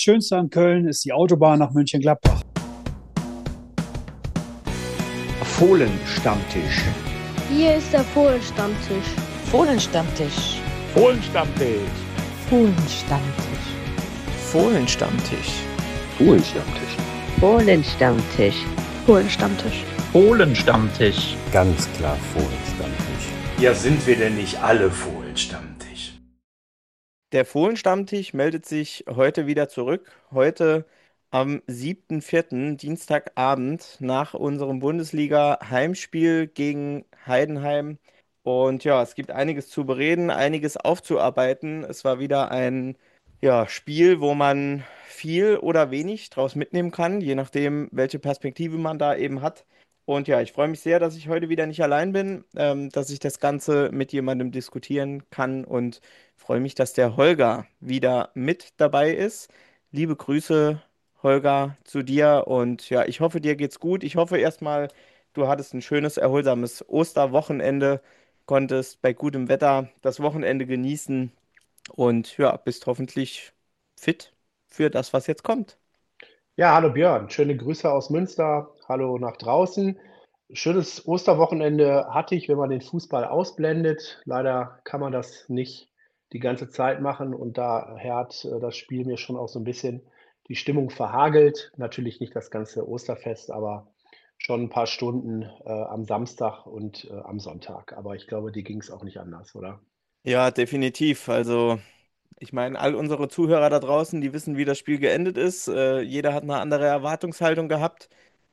Schönste an Köln ist die Autobahn nach Mönchengladbach. Fohlenstammtisch. Hier ist der Fohlenstammtisch. Fohlenstammtisch. Fohlenstammtisch. Fohlenstammtisch. Fohlenstammtisch. Fohlenstammtisch. Fohlenstammtisch. Fohlenstammtisch. Fohlenstammtisch. Ganz klar Fohlenstammtisch. Ja, sind wir denn nicht alle Fohlenstammtisch? Der Fohlenstammtisch meldet sich heute wieder zurück. Heute am 7.4., Dienstagabend, nach unserem Bundesliga-Heimspiel gegen Heidenheim. Und ja, es gibt einiges zu bereden, einiges aufzuarbeiten. Es war wieder ein Spiel, wo man viel oder wenig draus mitnehmen kann, je nachdem, welche Perspektive man da eben hat. Und ja, ich freue mich sehr, dass ich heute wieder nicht allein bin, dass ich das Ganze mit jemandem diskutieren kann und freue mich, dass der Holger wieder mit dabei ist. Liebe Grüße, Holger, zu dir und ja, ich hoffe, dir geht's gut. Ich hoffe erstmal, du hattest ein schönes, erholsames Osterwochenende, konntest bei gutem Wetter das Wochenende genießen und ja, bist hoffentlich fit für das, was jetzt kommt. Ja, hallo Björn, schöne Grüße aus Münster. Hallo nach draußen. Schönes Osterwochenende hatte ich, wenn man den Fußball ausblendet. Leider kann man das nicht die ganze Zeit machen und daher hat das Spiel mir schon auch so ein bisschen die Stimmung verhagelt. Natürlich nicht das ganze Osterfest, aber schon ein paar Stunden am Samstag und am Sonntag. Aber ich glaube, dir ging es auch nicht anders, oder? Ja, definitiv. Also, ich meine, all unsere Zuhörer da draußen, die wissen, wie das Spiel geendet ist. Jeder hat eine andere Erwartungshaltung gehabt.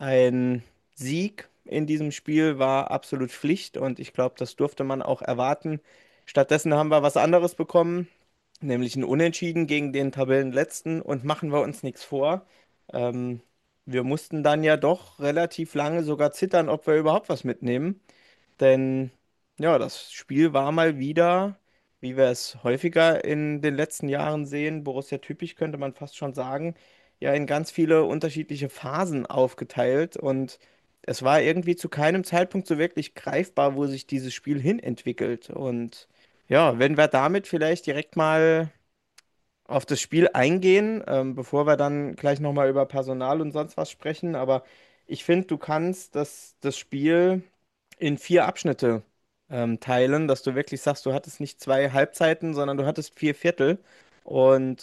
Ein Sieg in diesem Spiel war absolut Pflicht und ich glaube, das durfte man auch erwarten. Stattdessen haben wir was anderes bekommen, nämlich ein Unentschieden gegen den Tabellenletzten und machen wir uns nichts vor. Ähm, Wir mussten dann ja doch relativ lange sogar zittern, ob wir überhaupt was mitnehmen. Denn ja, das Spiel war mal wieder, wie wir es häufiger in den letzten Jahren sehen, Borussia typisch könnte man fast schon sagen, ja in ganz viele unterschiedliche Phasen aufgeteilt und es war irgendwie zu keinem Zeitpunkt so wirklich greifbar, wo sich dieses Spiel hin entwickelt. Und ja, wenn wir damit vielleicht direkt mal auf das Spiel eingehen, bevor wir dann gleich nochmal über Personal und sonst was sprechen, aber ich finde, du kannst das Spiel in vier Abschnitte teilen, dass du wirklich sagst, du hattest nicht zwei Halbzeiten, sondern du hattest vier Viertel. Und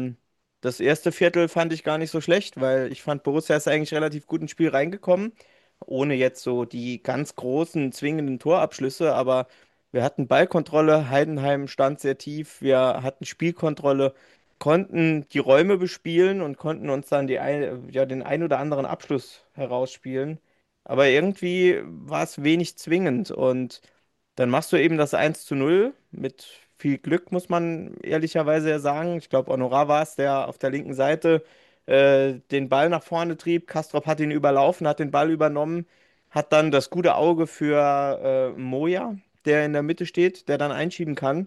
das erste Viertel fand ich gar nicht so schlecht, weil ich fand, Borussia ist eigentlich relativ gut ins Spiel reingekommen, ohne jetzt so die ganz großen, zwingenden Torabschlüsse, aber wir hatten Ballkontrolle, Heidenheim stand sehr tief, wir hatten Spielkontrolle, konnten die Räume bespielen und konnten uns dann den ein oder anderen Abschluss herausspielen. Aber irgendwie war es wenig zwingend. Und dann machst du eben das 1:0 mit viel Glück, muss man ehrlicherweise ja sagen. Ich glaube, Honorar war es, der auf der linken Seite den Ball nach vorne trieb. Kastrop hat ihn überlaufen, hat den Ball übernommen, hat dann das gute Auge für Moja, der in der Mitte steht, der dann einschieben kann.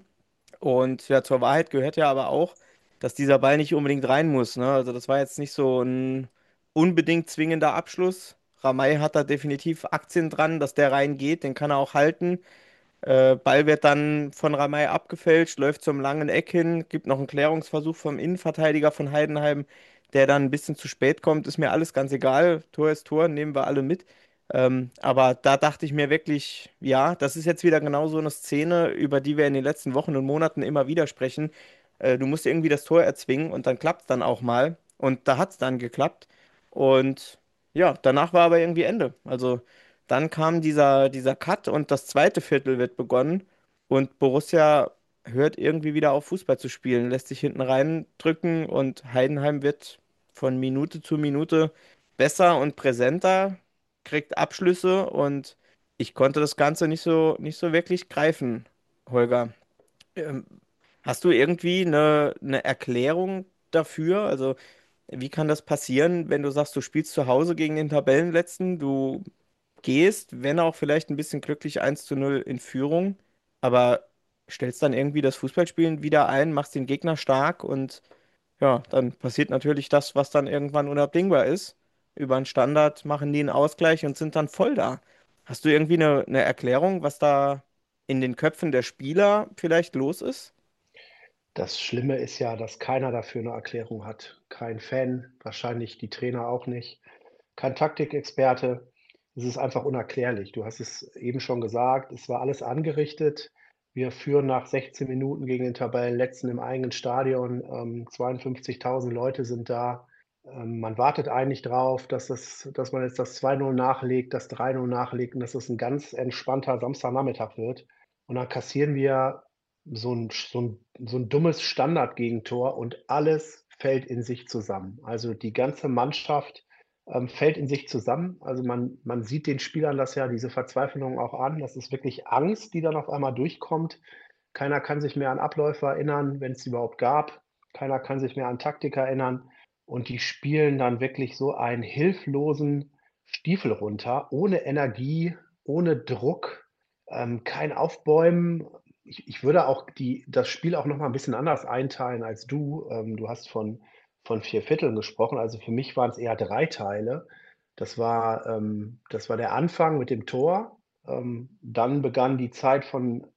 Und ja, zur Wahrheit gehört ja aber auch, dass dieser Ball nicht unbedingt rein muss. Ne? Also das war jetzt nicht so ein unbedingt zwingender Abschluss. Ramay hat da definitiv Aktien dran, dass der reingeht, den kann er auch halten. Ball wird dann von Ramay abgefälscht, läuft zum langen Eck hin, gibt noch einen Klärungsversuch vom Innenverteidiger von Heidenheim, der dann ein bisschen zu spät kommt. Ist mir alles ganz egal. Tor ist Tor, nehmen wir alle mit. Aber da dachte ich mir wirklich, ja, das ist jetzt wieder genau so eine Szene, über die wir in den letzten Wochen und Monaten immer wieder sprechen. Du musst irgendwie das Tor erzwingen und dann klappt es dann auch mal. Und da hat es dann geklappt. Und ja, danach war aber irgendwie Ende. Also dann kam dieser Cut und das zweite Viertel wird begonnen und Borussia hört irgendwie wieder auf, Fußball zu spielen, lässt sich hinten reindrücken und Heidenheim wird von Minute zu Minute besser und präsenter, kriegt Abschlüsse und ich konnte das Ganze nicht so wirklich greifen, Holger. Ähm, Hast du irgendwie eine Erklärung dafür? Also, wie kann das passieren, wenn du sagst, du spielst zu Hause gegen den Tabellenletzten, du gehst, wenn auch vielleicht ein bisschen glücklich 1:0 in Führung, aber stellst dann irgendwie das Fußballspielen wieder ein, machst den Gegner stark und ja, dann passiert natürlich das, was dann irgendwann unabdingbar ist. Über einen Standard machen die einen Ausgleich und sind dann voll da. Hast du irgendwie eine Erklärung, was da in den Köpfen der Spieler vielleicht los ist? Das Schlimme ist ja, dass keiner dafür eine Erklärung hat. Kein Fan, wahrscheinlich die Trainer auch nicht, kein Taktikexperte. Es ist einfach unerklärlich. Du hast es eben schon gesagt, es war alles angerichtet. Wir führen nach 16 Minuten gegen den Tabellenletzten im eigenen Stadion. 52.000 Leute sind da. Man wartet eigentlich drauf, dass man jetzt das 2:0 nachlegt, das 3:0 nachlegt und dass es ein ganz entspannter Samstagnachmittag wird. Und dann kassieren wir so 'n dummes Standardgegentor und alles fällt in sich zusammen. Also, die ganze Mannschaft, fällt in sich zusammen. Also, man sieht den Spielern das ja, diese Verzweiflung auch an. Das ist wirklich Angst, die dann auf einmal durchkommt. Keiner kann sich mehr an Abläufe erinnern, wenn es die überhaupt gab. Keiner kann sich mehr an Taktik erinnern. Und die spielen dann wirklich so einen hilflosen Stiefel runter, ohne Energie, ohne Druck, kein Aufbäumen. Ich würde auch das Spiel auch noch mal 'n bisschen anders einteilen als du. Du hast von 4 Vierteln gesprochen. Also, für mich waren es eher 3 Teile. Das war der Anfang mit dem Tor. Dann begann die Zeit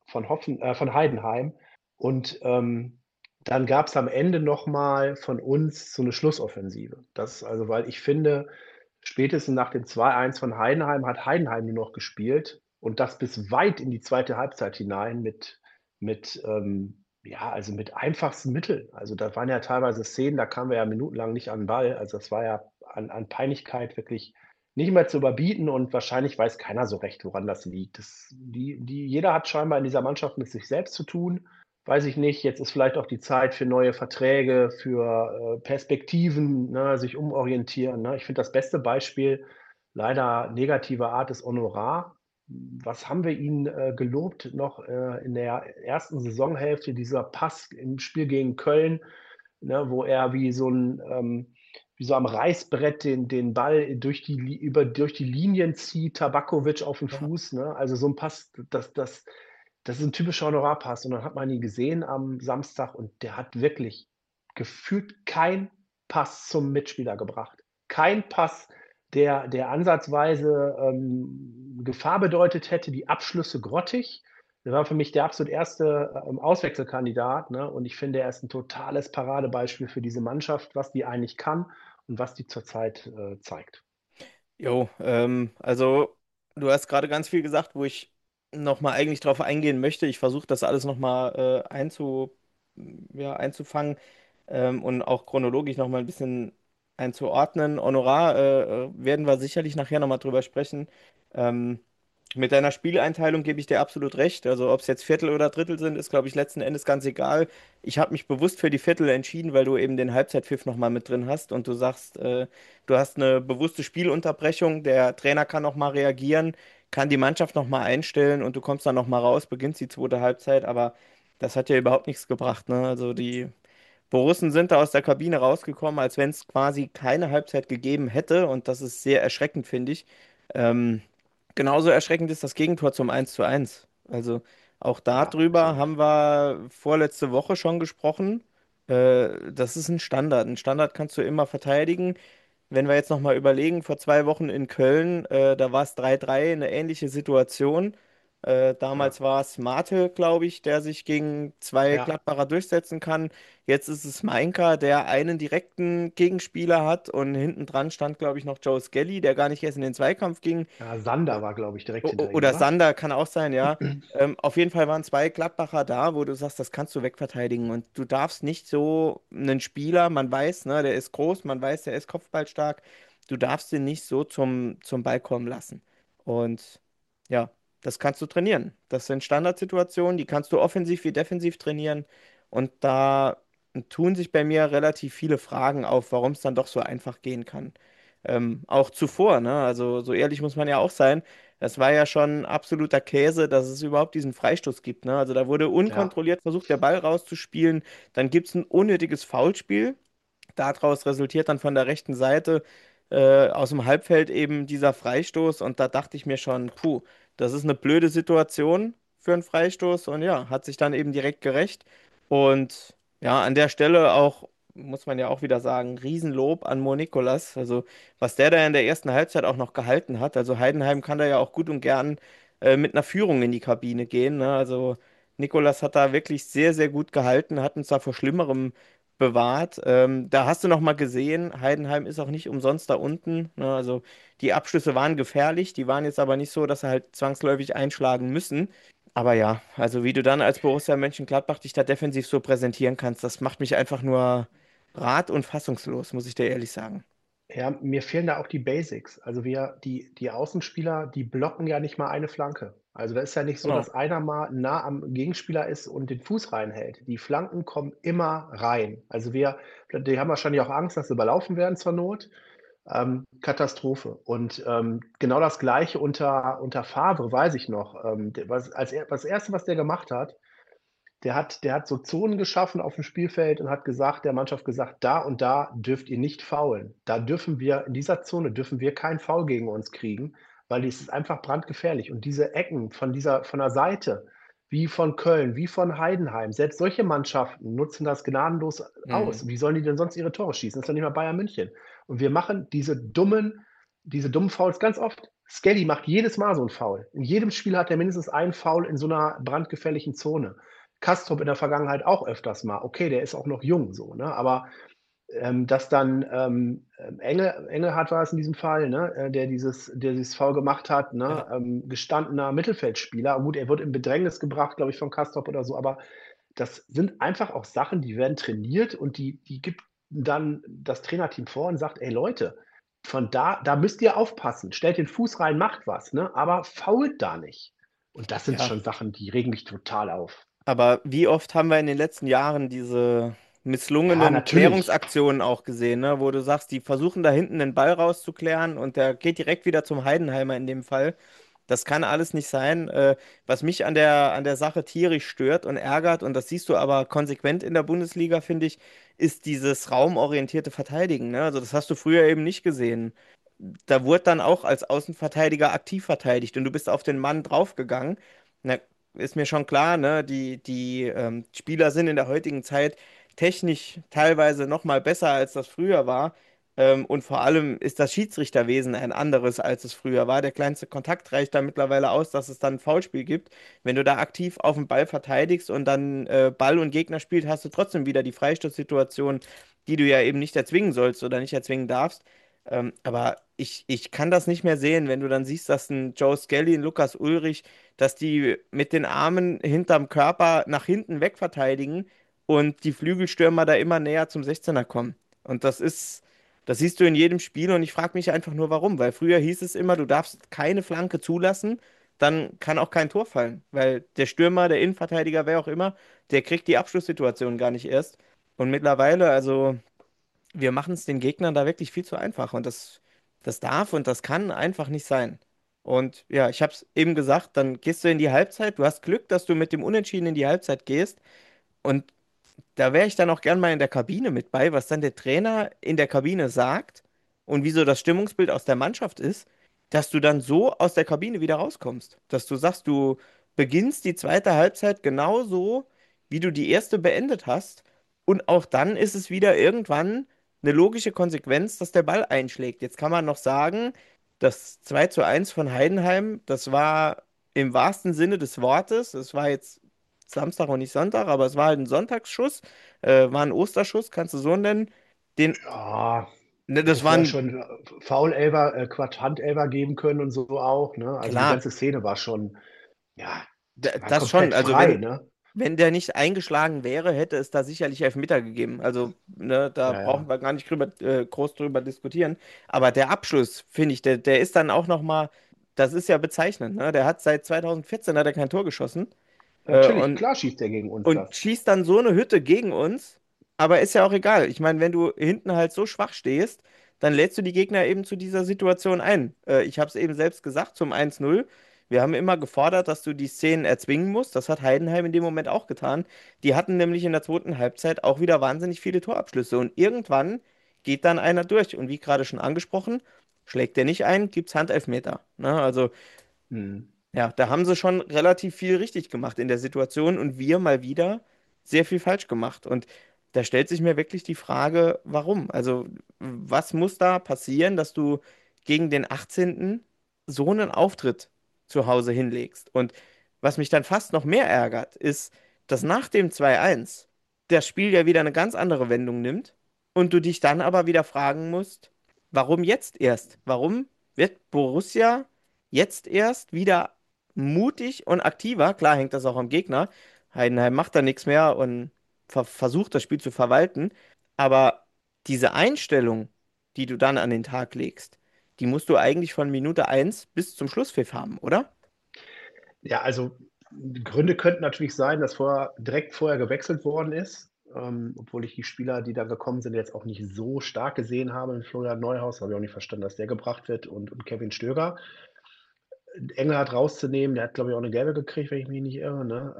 von Heidenheim und, dann gab es am Ende noch mal von uns so eine Schlussoffensive. Weil ich finde, spätestens nach dem 2:1 von Heidenheim hat Heidenheim nur noch gespielt und das bis weit in die zweite Halbzeit hinein mit, ja, also mit einfachsten Mitteln. Also, da waren ja teilweise Szenen, da kamen wir ja minutenlang nicht an 'n Ball. Also, das war ja an Peinlichkeit wirklich nicht mehr zu überbieten und wahrscheinlich weiß keiner so recht, woran das liegt. Jeder hat scheinbar in dieser Mannschaft mit sich selbst zu tun. Weiß ich nicht, jetzt ist vielleicht auch die Zeit für neue Verträge, für, Perspektiven, ne, sich umorientieren, ne? Ich finde, das beste Beispiel, leider negativer Art, ist Honorar. Was haben wir ihn, gelobt noch, in der ersten Saisonhälfte, dieser Pass im Spiel gegen Köln, ne, wo er wie so am Reißbrett den Ball durch die Linien zieht, Tabakovic auf den Ja. Fuß, ne? Also, so 'n Pass, das ist 'n typischer Honorarpass und dann hat man ihn gesehen am Samstag und der hat wirklich gefühlt keinen Pass zum Mitspieler gebracht. Kein Pass, der ansatzweise, Gefahr bedeutet hätte, die Abschlüsse grottig. Der war für mich der absolut erste, Auswechselkandidat, ne? Und ich finde, er ist 'n totales Paradebeispiel für diese Mannschaft, was die eigentlich kann und was die zurzeit, zeigt. Jo, also du hast gerade ganz viel gesagt, wo ich nochmal eigentlich drauf eingehen möchte. Ich versuche das alles nochmal ja, einzufangen und auch chronologisch nochmal ein bisschen einzuordnen. Honorar werden wir sicherlich nachher nochmal drüber sprechen. Ähm, mit deiner Spieleinteilung gebe ich dir absolut recht. Also ob es jetzt Viertel oder Drittel sind, ist, glaube ich, letzten Endes ganz egal. Ich habe mich bewusst für die Viertel entschieden, weil du eben den Halbzeitpfiff nochmal mit drin hast und du sagst, du hast eine bewusste Spielunterbrechung, der Trainer kann nochmal reagieren, kann die Mannschaft nochmal einstellen und du kommst dann nochmal raus, beginnst die zweite Halbzeit, aber das hat ja überhaupt nichts gebracht, ne? Also die Borussen sind da aus der Kabine rausgekommen, als wenn es quasi keine Halbzeit gegeben hätte und das ist sehr erschreckend, finde ich. Ähm, genauso erschreckend ist das Gegentor zum 1:1. Also auch Ja, darüber absolut. haben wir vorletzte Woche schon gesprochen. Das ist ein Standard. Ein Standard kannst du immer verteidigen. Wenn wir jetzt nochmal überlegen, vor 2 Wochen in Köln, da war es 3:3, eine ähnliche Situation. Ja, Damals war es Mate, glaube ich, der sich gegen zwei ja. Gladbacher durchsetzen kann. Jetzt ist es Meinka, der einen direkten Gegenspieler hat und hinten dran stand, glaube ich, noch Joe Skelly, der gar nicht erst in den Zweikampf ging. Ja, Sander war, glaube ich, direkt hinter ihm, Oder oder? Sander kann auch sein, ja. Auf jeden Fall waren zwei Gladbacher da, wo du sagst, das kannst du wegverteidigen. Und du darfst nicht so einen Spieler, man weiß, ne, der ist groß, man weiß, der ist kopfballstark, du darfst den nicht so zum Ball kommen lassen. Und ja, das kannst du trainieren. Das sind Standardsituationen, die kannst du offensiv wie defensiv trainieren. Und da tun sich bei mir relativ viele Fragen auf, warum es dann doch so einfach gehen kann. Auch zuvor, ne? Also so ehrlich muss man ja auch sein. Das war ja schon absoluter Käse, dass es überhaupt diesen Freistoß gibt, ne? Also da wurde Ja, unkontrolliert versucht, der Ball rauszuspielen. Dann gibt es ein unnötiges Foulspiel. Daraus resultiert dann von der rechten Seite aus dem Halbfeld eben dieser Freistoß. Und da dachte ich mir schon, puh, das ist eine blöde Situation für einen Freistoß. Und ja, hat sich dann eben direkt gerecht. Und ja, an der Stelle auch, muss man ja auch wieder sagen, Riesenlob an Mo Nikolas. Also, was der da in der ersten Halbzeit auch noch gehalten hat. Also, Heidenheim kann da ja auch gut und gern mit einer Führung in die Kabine gehen. Ne? Also, Nikolas hat da wirklich sehr, sehr gut gehalten, hat uns da vor Schlimmerem bewahrt. Da hast du noch mal gesehen, Heidenheim ist auch nicht umsonst da unten. Ne? Also die Abschlüsse waren gefährlich, die waren jetzt aber nicht so, dass sie halt zwangsläufig einschlagen müssen. Aber ja, also wie du dann als Borussia Mönchengladbach dich da defensiv so präsentieren kannst, das macht mich einfach nur und fassungslos, muss ich dir ehrlich sagen. Ja, mir fehlen da auch die Basics. Also die Außenspieler, die blocken ja nicht mal eine Flanke. Also da ist ja nicht so, Genau. dass einer mal nah am Gegenspieler ist und den Fuß reinhält. Die Flanken kommen immer rein. Also die haben wahrscheinlich auch Angst, dass sie überlaufen werden zur Not. Katastrophe. Und genau das Gleiche unter Favre, weiß ich noch. Das Erste, was der gemacht hat, der hat so Zonen geschaffen auf dem Spielfeld und hat der Mannschaft gesagt, da und da dürft ihr nicht foulen. In dieser Zone dürfen wir keinen Foul gegen uns kriegen, weil es ist einfach brandgefährlich. Und diese Ecken von der Seite, wie von Köln, wie von Heidenheim, selbst solche Mannschaften nutzen das gnadenlos Mhm. aus. Wie sollen die denn sonst ihre Tore schießen? Das ist doch nicht mal Bayern München. Und wir machen diese dummen Fouls ganz oft. Skelly macht jedes Mal so ein Foul. In jedem Spiel hat er mindestens einen Foul in so einer brandgefährlichen Zone. Kastrop in der Vergangenheit auch öfters mal. Okay, der ist auch noch jung so, ne? Aber dass dann Engelhardt war es in diesem Fall, ne? Der dieses Foul gemacht hat, ne? Ja. Gestandener Mittelfeldspieler. Gut, er wird in Bedrängnis gebracht, glaube ich, von Kastrop oder so, aber das sind einfach auch Sachen, die werden trainiert und die gibt dann das Trainerteam vor und sagt: „Ey Leute, da müsst ihr aufpassen. Stellt den Fuß rein, macht was, ne? Aber foult da nicht.“ Und das sind Ja. schon Sachen, die regen mich total auf. Aber wie oft haben wir in den letzten Jahren diese Ja, misslungenen natürlich. Klärungsaktionen auch gesehen, ne? Wo du sagst, die versuchen da hinten den Ball rauszuklären und der geht direkt wieder zum Heidenheimer in dem Fall. Das kann alles nicht sein. Was mich an der Sache tierisch stört und ärgert, und das siehst du aber konsequent in der Bundesliga, finde ich, ist dieses raumorientierte Verteidigen, ne? Also das hast du früher eben nicht gesehen. Da wurde dann auch als Außenverteidiger aktiv verteidigt und du bist auf den Mann draufgegangen. Na, ist mir schon klar, ne? Die Spieler sind in der heutigen Zeit technisch teilweise noch mal besser, als das früher war. Und vor allem ist das Schiedsrichterwesen ein anderes, als es früher war. Der kleinste Kontakt reicht da mittlerweile aus, dass es dann ein Foulspiel gibt. Wenn du da aktiv auf den Ball verteidigst und dann Ball und Gegner spielt, hast du trotzdem wieder die Freistoßsituation, die du ja eben nicht erzwingen sollst oder nicht erzwingen darfst. Aber ich kann das nicht mehr sehen, wenn du dann siehst, dass ein Joe Skelly, ein Lukas Ulrich, dass die mit den Armen hinterm Körper nach hinten weg verteidigen und die Flügelstürmer da immer näher zum 16er kommen. Und das siehst du in jedem Spiel und ich frage mich einfach nur, warum. Weil früher hieß es immer, du darfst keine Flanke zulassen, dann kann auch kein Tor fallen. Weil der Stürmer, der Innenverteidiger, wer auch immer, der kriegt die Abschlusssituation gar nicht erst. Und mittlerweile, also wir machen es den Gegnern da wirklich viel zu einfach und das darf und das kann einfach nicht sein. Und ja, ich habe es eben gesagt, dann gehst du in die Halbzeit, du hast Glück, dass du mit dem Unentschieden in die Halbzeit gehst und da wäre ich dann auch gern mal in der Kabine mit bei, was dann der Trainer in der Kabine sagt und wie so das Stimmungsbild aus der Mannschaft ist, dass du dann so aus der Kabine wieder rauskommst. Dass du sagst, du beginnst die zweite Halbzeit genauso, wie du die erste beendet hast. Und auch dann ist es wieder irgendwann eine logische Konsequenz, dass der Ball einschlägt. Jetzt kann man noch sagen, das 2:1 von Heidenheim, das war im wahrsten Sinne des Wortes, es war jetzt Samstag und nicht Sonntag, aber es war halt ein Sonntagsschuss, war ein Osterschuss, kannst du so nennen. Den, Ja, ne, das hätte war vorher ein, schon Foul-Elfer, Quatsch, Handelfer geben können und so auch, ne? Also die klar, ganze Szene war schon, ja, war das schon. komplett Also frei, wenn, ne? wenn der nicht eingeschlagen wäre, hätte es da sicherlich Elfmeter gegeben. Also, ne, da Ja, brauchen ja. wir gar nicht groß drüber diskutieren. Aber der Abschluss, finde ich, der ist dann auch nochmal, das ist ja bezeichnend, ne? Der hat seit 2014 hat er kein Tor geschossen. Äh, Natürlich, und klar schießt er gegen uns und das. schießt dann so eine Hütte gegen uns. Aber ist ja auch egal. Ich meine, wenn du hinten halt so schwach stehst, dann lädst du die Gegner eben zu dieser Situation ein. Ich habe es eben selbst gesagt zum 1:0. Wir haben immer gefordert, dass du die Szenen erzwingen musst. Das hat Heidenheim in dem Moment auch getan. Die hatten nämlich in der zweiten Halbzeit auch wieder wahnsinnig viele Torabschlüsse. Und irgendwann geht dann einer durch. Und wie gerade schon angesprochen, schlägt der nicht ein, gibt's Handelfmeter. Ne? Also Hm. ja, da haben sie schon relativ viel richtig gemacht in der Situation und wir mal wieder sehr viel falsch gemacht. Und da stellt sich mir wirklich die Frage, warum? Also, was muss da passieren, dass du gegen den 18. so einen Auftritt zu Hause hinlegst? Und Was mich dann fast noch mehr ärgert, ist, dass nach dem 2:1 das Spiel ja wieder eine ganz andere Wendung nimmt und du dich dann aber wieder fragen musst, warum jetzt erst? Warum wird Borussia jetzt erst wieder mutig und aktiver? Klar hängt das auch am Gegner. Heidenheim macht da nichts mehr und versucht das Spiel zu verwalten. Aber diese Einstellung, die du dann an den Tag legst, die musst du eigentlich von Minute 1 bis zum Schlusspfiff haben, oder? Ja, also die Gründe könnten natürlich sein, dass direkt vorher gewechselt worden ist, obwohl ich die Spieler, die da gekommen sind, jetzt auch nicht so stark gesehen habe. In Florian Neuhaus habe ich auch nicht verstanden, dass der gebracht wird und Kevin Stöger. Engelhardt rauszunehmen, der hat, glaube ich, auch eine gelbe gekriegt, wenn ich mich nicht irre. Ne?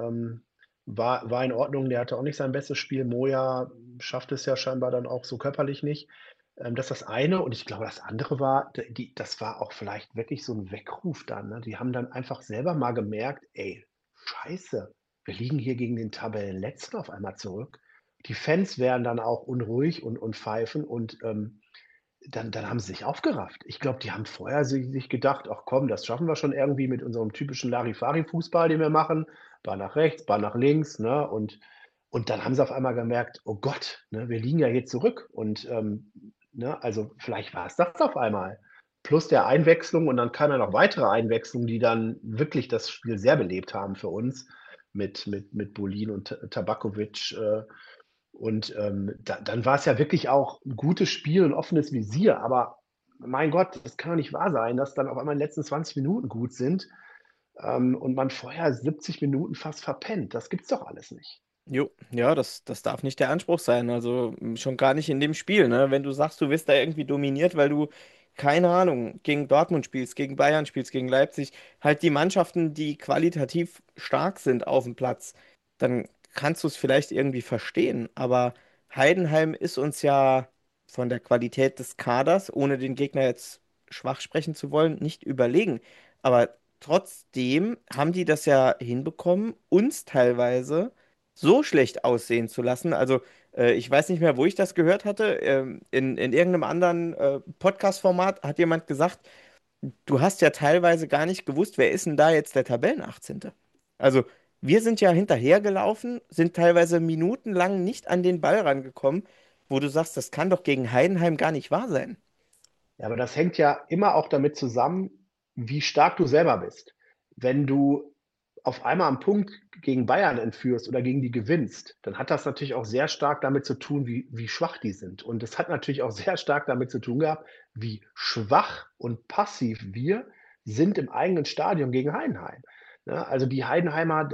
War in Ordnung, der hatte auch nicht sein bestes Spiel. Moja schafft es ja scheinbar dann auch so körperlich nicht. Das ist das eine. Und ich glaube, das andere war, das war auch vielleicht wirklich so ein Weckruf dann. Ne? Die haben dann einfach selber mal gemerkt, ey, scheiße, wir liegen hier gegen den Tabellenletzten auf einmal zurück. Die Fans werden dann auch unruhig und pfeifen und dann haben sie sich aufgerafft. Ich glaube, die haben vorher sich gedacht: „Ach komm, das schaffen wir schon irgendwie mit unserem typischen Larifari-Fußball, den wir machen. Ball nach rechts, Ball nach links“, ne? Und dann haben sie auf einmal gemerkt: „Oh Gott, ne, wir liegen ja hier zurück.“ Und, ne, also vielleicht war es das auf einmal. Plus der Einwechslung und dann kamen ja noch weitere Einwechslungen, die dann wirklich das Spiel sehr belebt haben für uns mit Bolin und Tabakovic, und dann war es ja wirklich auch ein gutes Spiel, ein offenes Visier. Aber mein Gott, das kann doch nicht wahr sein, dass dann auf einmal die letzten 20 Minuten gut sind, und man vorher 70 Minuten fast verpennt. Das gibt's doch alles nicht. Jo, ja, das darf nicht der Anspruch sein. Also schon gar nicht in dem Spiel, ne? Wenn du sagst, du wirst da irgendwie dominiert, weil du, keine Ahnung, gegen Dortmund spielst, gegen Bayern spielst, gegen Leipzig, halt die Mannschaften, die qualitativ stark sind auf dem Platz, dann kannst du es vielleicht irgendwie verstehen. Aber Heidenheim ist uns ja von der Qualität des Kaders, ohne den Gegner jetzt schwach sprechen zu wollen, nicht überlegen. Aber trotzdem haben die das ja hinbekommen, uns teilweise so schlecht aussehen zu lassen. Also ich weiß nicht mehr, wo ich das gehört hatte. In irgendeinem anderen Podcast-Format hat jemand gesagt, du hast ja teilweise gar nicht gewusst, wer ist denn da jetzt der Tabellen-18.? Also wir sind ja hinterhergelaufen, sind teilweise minutenlang nicht an den Ball rangekommen, wo du sagst, das kann doch gegen Heidenheim gar nicht wahr sein. Ja, aber das hängt ja immer auch damit zusammen, wie stark du selber bist. Wenn du auf einmal am Punkt gegen Bayern entführst oder gegen die gewinnst, dann hat das natürlich auch sehr stark damit zu tun, wie schwach die sind. Und es hat natürlich auch sehr stark damit zu tun gehabt, wie schwach und passiv wir sind im eigenen Stadion gegen Heidenheim. Ne? Also die Heidenheimer,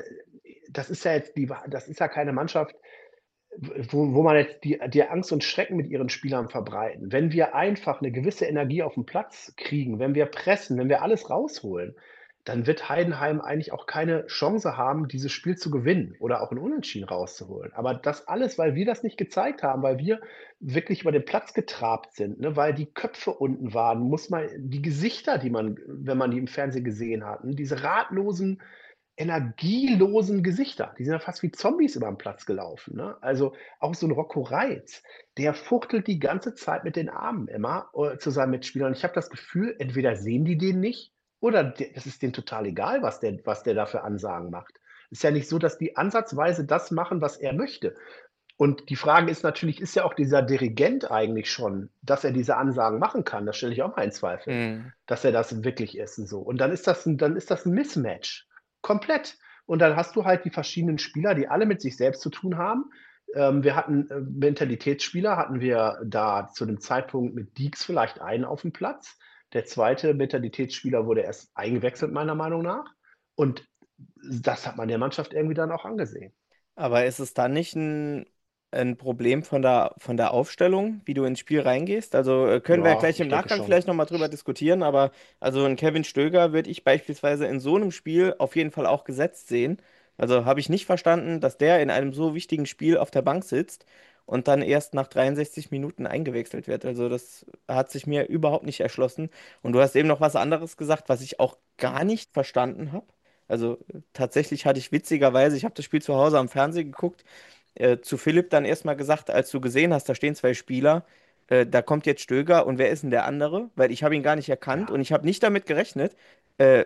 das ist ja keine Mannschaft, wo man jetzt die Angst und Schrecken mit ihren Spielern verbreiten. Wenn wir einfach eine gewisse Energie auf den Platz kriegen, wenn wir pressen, wenn wir alles rausholen, dann wird Heidenheim eigentlich auch keine Chance haben, dieses Spiel zu gewinnen oder auch 'n Unentschieden rauszuholen. Aber das alles, weil wir das nicht gezeigt haben, weil wir wirklich über den Platz getrabt sind, ne, weil die Köpfe unten waren, muss man die Gesichter, die man, wenn man die im Fernsehen gesehen hat, ne, diese ratlosen, energielosen Gesichter, die sind ja fast wie Zombies über 'n Platz gelaufen, ne? Also, auch so 'n Rocco Reitz, der fuchtelt die ganze Zeit mit den Armen immer, zu seinen Mitspielern. Ich habe das Gefühl, entweder sehen die den nicht oder es ist denen total egal, was der da für Ansagen macht. Ist ja nicht so, dass die ansatzweise das machen, was er möchte. Und die Frage ist natürlich, ist ja auch dieser Dirigent eigentlich schon, dass er diese Ansagen machen kann? Das stelle ich auch mal in Zweifel, Mhm. dass er das wirklich ist und so. Und dann ist das 'n Mismatch, komplett. Und dann hast du halt die verschiedenen Spieler, die alle mit sich selbst zu tun haben. Wir hatten Mentalitätsspieler hatten wir da zu dem Zeitpunkt mit Deeks vielleicht einen auf dem Platz. Der zweite Mentalitätsspieler wurde erst eingewechselt, meiner Meinung nach. Und das hat man der Mannschaft irgendwie dann auch angesehen. Aber ist es dann nicht ein Problem von der Aufstellung, wie du ins Spiel reingehst? Also können wir ja Ja, gleich ich im denke Nachgang schon. vielleicht nochmal drüber diskutieren, aber also einen Kevin Stöger würde ich beispielsweise in so einem Spiel auf jeden Fall auch gesetzt sehen. Also habe ich nicht verstanden, dass der in einem so wichtigen Spiel auf der Bank sitzt und dann erst nach 63 Minuten eingewechselt wird. Also das hat sich mir überhaupt nicht erschlossen. Und du hast eben noch was anderes gesagt, was ich auch gar nicht verstanden habe. Also tatsächlich hatte ich witzigerweise, ich habe das Spiel zu Hause am Fernsehen geguckt, zu Philipp dann erstmal gesagt, als du gesehen hast, da stehen zwei Spieler, da kommt jetzt Stöger und wer ist denn der andere? Weil ich habe ihn gar nicht erkannt und Ja. ich habe nicht damit gerechnet. Äh,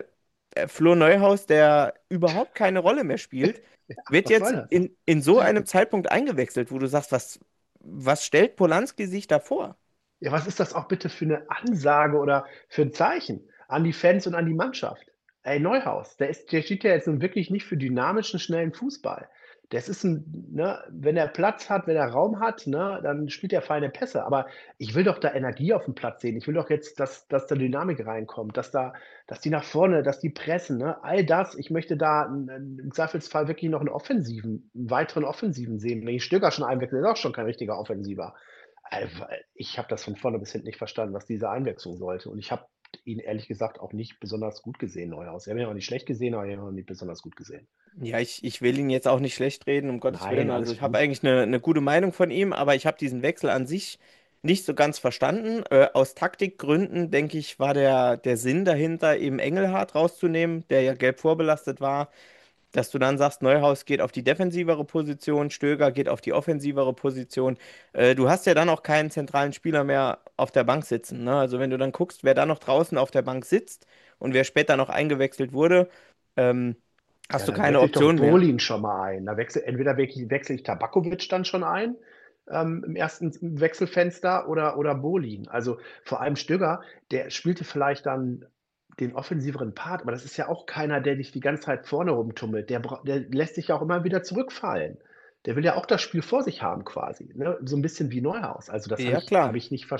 Flo Neuhaus, der überhaupt keine Rolle mehr spielt, wird Was soll jetzt das? in so einem Zeitpunkt eingewechselt, wo du sagst, was stellt Polanski sich da vor? Ja, was ist das auch bitte für eine Ansage oder für ein Zeichen an die Fans und an die Mannschaft? Ey, Neuhaus, der steht ja jetzt nun wirklich nicht für dynamischen, schnellen Fußball. Das ist ne, wenn er Platz hat, wenn er Raum hat, ne, dann spielt er feine Pässe. Aber ich will doch da Energie auf dem Platz sehen. Ich will doch jetzt, dass da Dynamik reinkommt, dass die nach vorne, dass die pressen, ne? All das. Ich möchte da im Zweifelsfall wirklich noch einen weiteren Offensiven sehen. Wenn ich Stöger schon einwechsel, ist auch schon kein richtiger Offensiver. Ich habe das von vorne bis hinten nicht verstanden, was diese Einwechslung sollte. Und ich habe ihn ehrlich gesagt auch nicht besonders gut gesehen, Neuhaus. Ich habe ihn auch nicht schlecht gesehen, aber ich habe ihn auch nicht besonders gut gesehen. Ja, ich will ihn jetzt auch nicht schlecht reden, um Gottes Willen. Nein, Also alles ich habe gut. eigentlich eine gute Meinung von ihm, aber ich habe diesen Wechsel an sich nicht so ganz verstanden. Aus Taktikgründen, denke ich, war der Sinn dahinter, eben Engelhardt rauszunehmen, der ja gelb vorbelastet war, dass du dann sagst, Neuhaus geht auf die defensivere Position, Stöger geht auf die offensivere Position. Du hast ja dann auch keinen zentralen Spieler mehr auf der Bank sitzen. Ne? Also wenn du dann guckst, wer da noch draußen auf der Bank sitzt und wer später noch eingewechselt wurde, ähm, Ja, hast du dann keine wechsle ich doch Option mehr. Bolin schon mal ein. Entweder wechsle ich Tabakovic dann schon ein im ersten Wechselfenster oder Bolin. Also vor allem Stöger, der spielte vielleicht dann den offensiveren Part, aber das ist ja auch keiner, der dich die ganze Zeit vorne rumtummelt. Der lässt sich ja auch immer wieder zurückfallen. Der will ja auch das Spiel vor sich haben quasi, ne? So ein bisschen wie Neuhaus. Also das Ja, klar.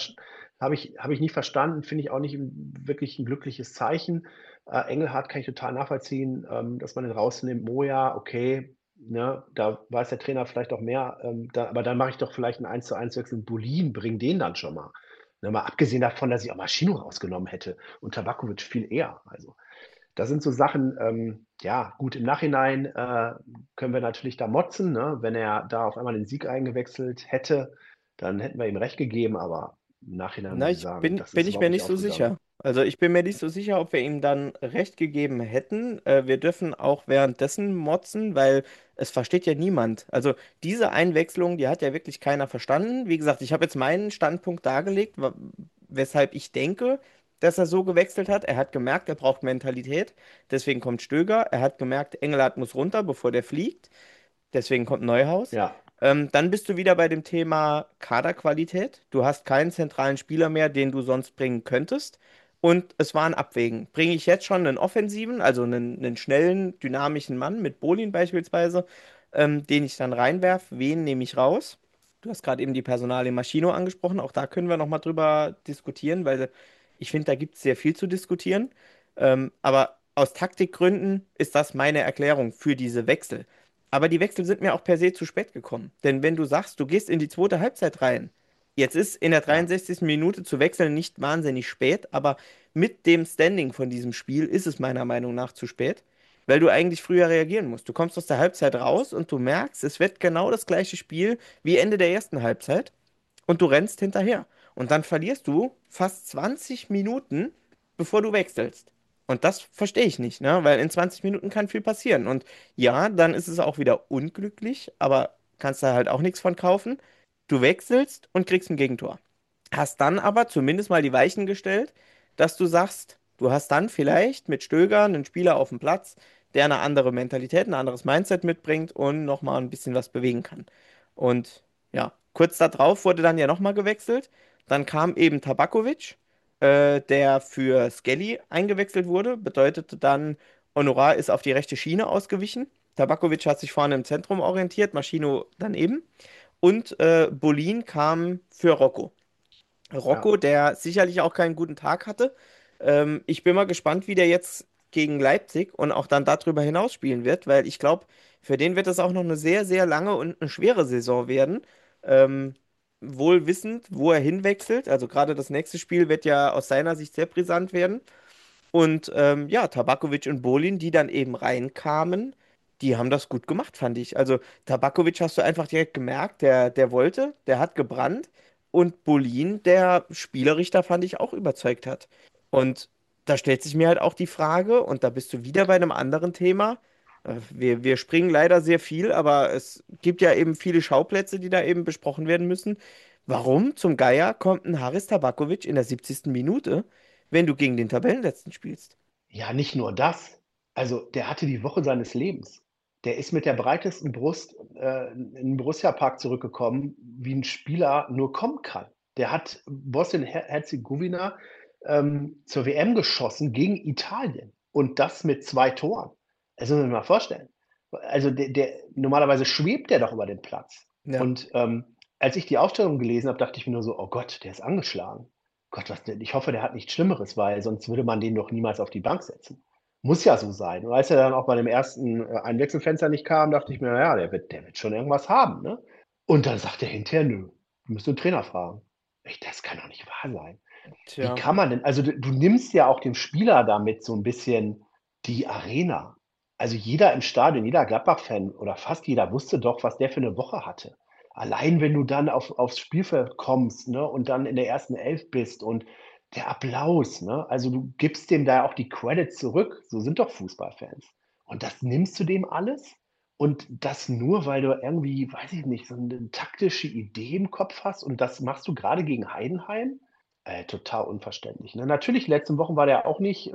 habe ich nicht verstanden, finde ich auch nicht wirklich ein glückliches Zeichen. Engelhardt kann ich total nachvollziehen, dass man den rausnimmt. Moja, okay, ne, da weiß der Trainer vielleicht auch mehr, aber dann mache ich doch vielleicht einen 1:1 Wechsel mit Bolin, bring den dann schon mal. Ne, mal abgesehen davon, dass ich auch Maschino rausgenommen hätte und Tabakovic viel eher. Also, das sind so Sachen, ja, gut, im Nachhinein können wir natürlich da motzen, ne? Wenn er da auf einmal den Sieg eingewechselt hätte, dann hätten wir ihm recht gegeben, aber im Nachhinein Na, muss ich sagen, das bin ist ich mir überhaupt nicht nicht so aufgegangen. sicher. Also ich bin mir nicht so sicher, ob wir ihm dann recht gegeben hätten. Wir dürfen auch währenddessen motzen, weil es versteht ja niemand. Also diese Einwechslung, die hat ja wirklich keiner verstanden. Wie gesagt, ich habe jetzt meinen Standpunkt dargelegt, weshalb ich denke, dass er so gewechselt hat. Er hat gemerkt, er braucht Mentalität. Deswegen kommt Stöger. Er hat gemerkt, Engelhardt muss runter, bevor der fliegt. Deswegen kommt Neuhaus. Ja, Dann bist du wieder bei dem Thema Kaderqualität. Du hast keinen zentralen Spieler mehr, den du sonst bringen könntest. Und es war ein Abwägen. Bringe ich jetzt schon einen offensiven, also einen schnellen, dynamischen Mann mit Bolin beispielsweise, den ich dann reinwerfe? Wen nehme ich raus? Du hast gerade eben die Personalie Maschino angesprochen. Auch da können wir nochmal drüber diskutieren, weil ich finde, da gibt es sehr viel zu diskutieren. Aber aus Taktikgründen ist das meine Erklärung für diese Wechsel. Aber die Wechsel sind mir auch per se zu spät gekommen. Denn wenn du sagst, du gehst in die zweite Halbzeit rein, jetzt ist in der ja. 63. Minute zu wechseln nicht wahnsinnig spät, aber mit dem Standing von diesem Spiel ist es meiner Meinung nach zu spät, weil du eigentlich früher reagieren musst. Du kommst aus der Halbzeit raus und du merkst, es wird genau das gleiche Spiel wie Ende der ersten Halbzeit und du rennst hinterher. Und dann verlierst du fast 20 Minuten, bevor du wechselst. Und das verstehe ich nicht, ne? Weil in 20 Minuten kann viel passieren. Und ja, dann ist es auch wieder unglücklich, aber kannst da halt auch nichts von kaufen. Du wechselst und kriegst ein Gegentor. Hast dann aber zumindest mal die Weichen gestellt, dass du sagst, du hast dann vielleicht mit Stöger einen Spieler auf dem Platz, der eine andere Mentalität, ein anderes Mindset mitbringt und nochmal ein bisschen was bewegen kann. Und ja, kurz darauf wurde dann ja nochmal gewechselt. Dann kam eben Tabakovic, der für Skelly eingewechselt wurde. Bedeutete dann, Honorar ist auf die rechte Schiene ausgewichen. Tabakovic hat sich vorne im Zentrum orientiert, Maschino daneben. Und Bolin kam für Rocco. Ja. Rocco, der sicherlich auch keinen guten Tag hatte. Ich bin mal gespannt, wie der jetzt gegen Leipzig und auch dann darüber hinaus spielen wird, weil ich glaube, für den wird es auch noch eine sehr, sehr lange und eine schwere Saison werden. Ähm, Wohl wissend, wo er hinwechselt. Also gerade das nächste Spiel wird ja aus seiner Sicht sehr brisant werden. Und ja, Tabakovic und Bolin, die dann eben reinkamen, die haben das gut gemacht, fand ich. Also Tabakovic hast du einfach direkt gemerkt, der wollte, der hat gebrannt. Und Bolin, der Spielerichter, fand ich auch überzeugt hat. Und da stellt sich mir halt auch die Frage, und da bist du wieder bei einem anderen Thema. Wir springen leider sehr viel, aber es gibt ja eben viele Schauplätze, die da eben besprochen werden müssen. Warum zum Geier kommt ein Haris Tabakovic in der 70. Minute, wenn du gegen den Tabellenletzten spielst? Ja, nicht nur das. Also, der hatte die Woche seines Lebens. Der ist mit der breitesten Brust, in den Borussia-Park zurückgekommen, wie 'n Spieler nur kommen kann. Der hat Bosnien-Herzegowina, zur WM geschossen gegen Italien und das mit 2 Toren. Das muss man sich mal vorstellen. Also, der normalerweise schwebt der doch über den Platz. Ja. Und, als ich die Aufstellung gelesen habe, dachte ich mir nur so: „Oh Gott, der ist angeschlagen. Gott, was denn ich hoffe, der hat nichts Schlimmeres, weil sonst würde man den doch niemals auf die Bank setzen.“ Muss ja so sein. Und als er dann auch bei dem ersten, Einwechselfenster nicht kam, dachte ich mir: „Na ja, der wird schon irgendwas haben, ne?“ Und dann sagt er hinterher: „Nö, du musst den Trainer fragen.“ Das kann doch nicht wahr sein. Wie Tja. kann man denn also, du nimmst ja auch dem Spieler damit so 'n bisschen die Arena. Also, jeder im Stadion, jeder Gladbach-Fan oder fast jeder wusste doch, was der für 'ne Woche hatte. Allein wenn du dann aufs Spielfeld kommst, ne, und dann in der ersten Elf bist und der Applaus, ne? Also, du gibst dem da auch die Credits zurück. So sind doch Fußballfans. Und das nimmst du dem alles? Und das nur, weil du irgendwie, weiß ich nicht, so 'ne taktische Idee im Kopf hast und das machst du grade gegen Heidenheim? Total unverständlich, ne? Natürlich, letzten Wochen war der auch nicht,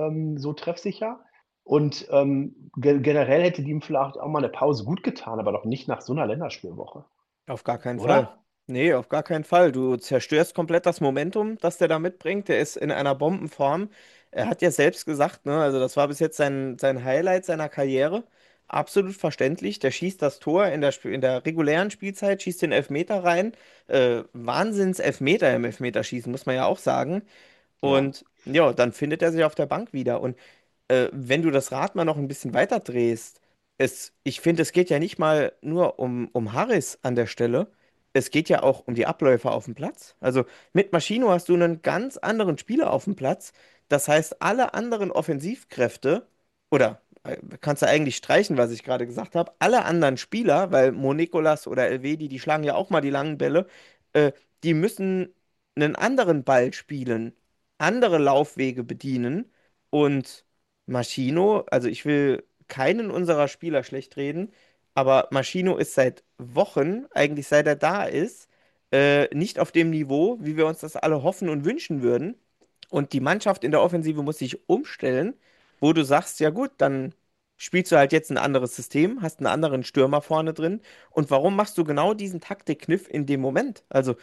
so treffsicher und, generell hätte ihm vielleicht auch mal 'ne Pause gut getan, aber doch nicht nach so 'ner Länderspielwoche, Auf gar keinen Fall. oder? Nee, auf gar keinen Fall. Du zerstörst komplett das Momentum, das der da mitbringt. Der ist in einer Bombenform. Er hat ja selbst gesagt, ne, also das war bis jetzt sein Highlight seiner Karriere. Absolut verständlich. Der schießt das Tor in der regulären Spielzeit, schießt den Elfmeter rein. Wahnsinns-Elfmeter im Elfmeterschießen, muss man ja auch sagen. Ja. Und ja, dann findet er sich auf der Bank wieder. Und wenn du das Rad mal noch ein bisschen weiter drehst, ich finde, es geht ja nicht mal nur um Harris an der Stelle, es geht ja auch um die Abläufe auf dem Platz. Also mit Maschino hast du einen ganz anderen Spieler auf dem Platz. Das heißt, alle anderen Offensivkräfte, oder kannst du eigentlich streichen, was ich gerade gesagt habe, alle anderen Spieler, weil Mo Nicolas oder Elvedi, die schlagen ja auch mal die langen Bälle, äh, die müssen einen anderen Ball spielen, andere Laufwege bedienen und Maschino, also ich will keinen unserer Spieler schlecht reden, aber Maschino ist seit Wochen, eigentlich seit er da ist, nicht auf dem Niveau, wie wir uns das alle hoffen und wünschen würden. Und die Mannschaft in der Offensive muss sich umstellen, wo du sagst, ja gut, dann spielst du halt jetzt ein anderes System, hast einen anderen Stürmer vorne drin. Und warum machst du genau diesen Taktikkniff in dem Moment? Also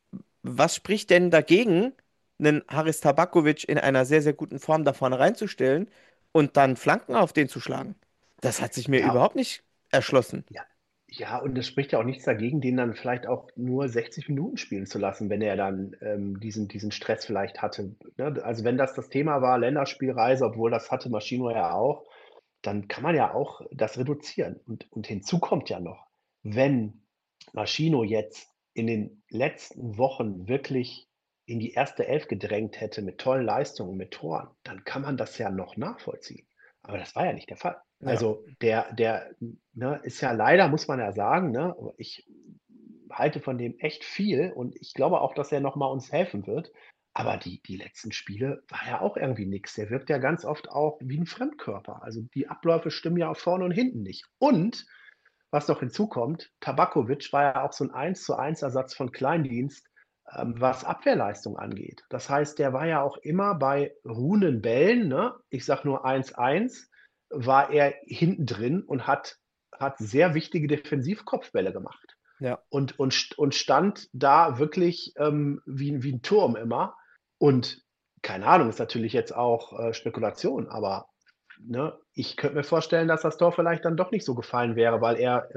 was spricht denn dagegen, einen Haris Tabakovic in einer sehr, sehr guten Form da vorne reinzustellen und dann Flanken auf den zu schlagen? Das hat sich mir Ja, überhaupt nicht erschlossen. ja. Ja, und es spricht ja auch nichts dagegen, den dann vielleicht auch nur 60 Minuten spielen zu lassen, wenn er dann, diesen Stress vielleicht hatte, ne? Also, wenn das Thema war, Länderspielreise, obwohl das hatte Maschino ja auch, dann kann man ja auch das reduzieren. Und hinzu kommt ja noch, wenn Maschino jetzt in den letzten Wochen wirklich in die erste Elf gedrängt hätte mit tollen Leistungen, mit Toren, dann kann man das ja noch nachvollziehen. Aber das war ja nicht der Fall. Ja. Also, der, ne, ist ja leider, muss man ja sagen, ne, ich halte von dem echt viel und ich glaube auch, dass er noch mal uns helfen wird. Aber die letzten Spiele war ja auch irgendwie nix. Der wirkt ja ganz oft auch wie 'n Fremdkörper. Also, die Abläufe stimmen ja auch vorne und hinten nicht. Und was noch hinzukommt, Tabakovic war ja auch so 'n 1:1 Ersatz von Kleindienst, was Abwehrleistung angeht. Das heißt, der war ja auch immer bei ruhenden Bällen, ne? Ich sage nur 1:1, war er hinten drin und hat sehr wichtige Defensivkopfbälle gemacht Ja. und stand da wirklich, wie 'n Turm immer. Und keine Ahnung, ist natürlich jetzt auch, Spekulation, aber, ne, ich könnte mir vorstellen, dass das Tor vielleicht dann doch nicht so gefallen wäre, weil er,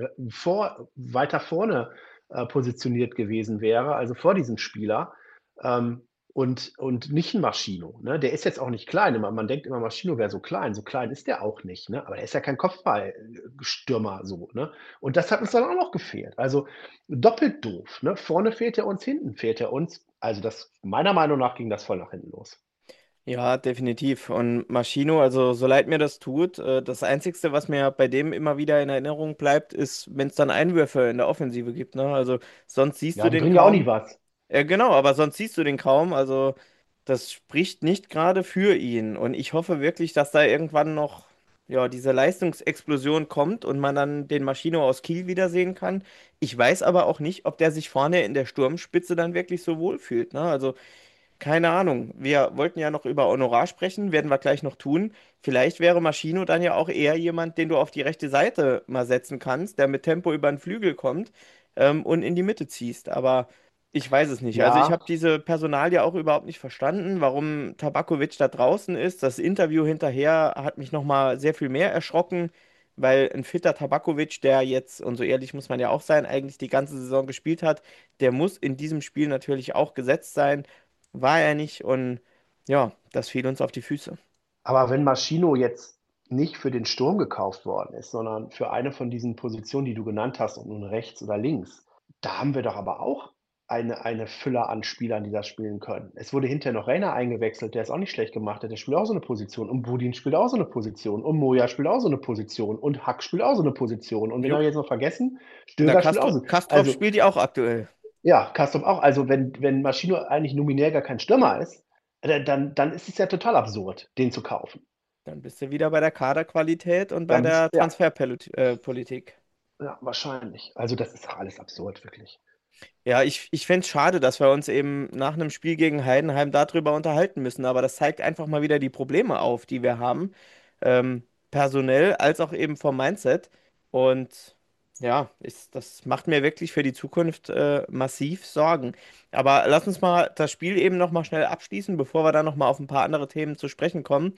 weiter vorne, positioniert gewesen wäre, also vor diesem Spieler, und nicht 'n Maschino, ne? Der ist jetzt auch nicht klein. Man denkt immer, Maschino wäre so klein. So klein ist der auch nicht, ne? Aber er ist ja kein Kopfballstürmer so, ne? Und das hat uns dann auch noch gefehlt. Also, doppelt doof, ne? Vorne fehlt er uns, hinten fehlt er uns. Also, das meiner Meinung nach ging das voll nach hinten los. Ja, definitiv. Und Maschino, also so leid mir das tut, das Einzigste, was mir bei dem immer wieder in Erinnerung bleibt, ist, wenn es dann Einwürfe in der Offensive gibt, ne? Also sonst siehst du Ja, die den bringen ja auch nie kaum. was. Genau, aber sonst siehst du den kaum. Also das spricht nicht gerade für ihn. Und ich hoffe wirklich, dass da irgendwann noch ja, diese Leistungsexplosion kommt und man dann den Maschino aus Kiel wiedersehen kann. Ich weiß aber auch nicht, ob der sich vorne in der Sturmspitze dann wirklich so wohl fühlt, ne? Also keine Ahnung. Wir wollten ja noch über Honorar sprechen, werden wir gleich noch tun. Vielleicht wäre Maschino dann ja auch eher jemand, den du auf die rechte Seite mal setzen kannst, der mit Tempo über den Flügel kommt, und in die Mitte ziehst. Aber ich weiß es nicht. Also ich habe Ja, diese Personalie auch überhaupt nicht verstanden, warum Tabakovic da draußen ist. Das Interview hinterher hat mich nochmal sehr viel mehr erschrocken, weil ein fitter Tabakovic, der jetzt, und so ehrlich muss man ja auch sein, eigentlich die ganze Saison gespielt hat, der muss in diesem Spiel natürlich auch gesetzt sein. War er nicht und ja, das fiel uns auf die Füße. aber wenn Maschino jetzt nicht für den Sturm gekauft worden ist, sondern für eine von diesen Positionen, die du genannt hast, ob nun rechts oder links, da haben wir doch aber auch eine Fülle an Spielern, die das spielen können. Es wurde hinterher noch Reina eingewechselt, der es auch nicht schlecht gemacht hat. Der spielt auch so eine Position. Und Budin spielt auch so eine Position. Und Moja spielt auch so eine Position. Und Hack spielt auch so eine Position. Und wen habe Jupp. ich jetzt noch vergessen? Na, Stöger spielt auch so. Kastrop Also, spielt die auch aktuell. ja, Kastrop auch. Also, wenn Maschino eigentlich nominell gar kein Stürmer ist, dann ist es ja total absurd, den zu kaufen. Dann bist du wieder bei der Kaderqualität und bei Dann bist der ja, Transferpolitik. ja, wahrscheinlich. Also, das ist doch alles absurd, wirklich. Ja, ich finde es schade, dass wir uns eben nach einem Spiel gegen Heidenheim darüber unterhalten müssen, aber das zeigt einfach mal wieder die Probleme auf, die wir haben, personell als auch eben vom Mindset. Und ja, das macht mir wirklich für die Zukunft massiv Sorgen. Aber lass uns mal das Spiel eben nochmal schnell abschließen, bevor wir dann nochmal auf ein paar andere Themen zu sprechen kommen.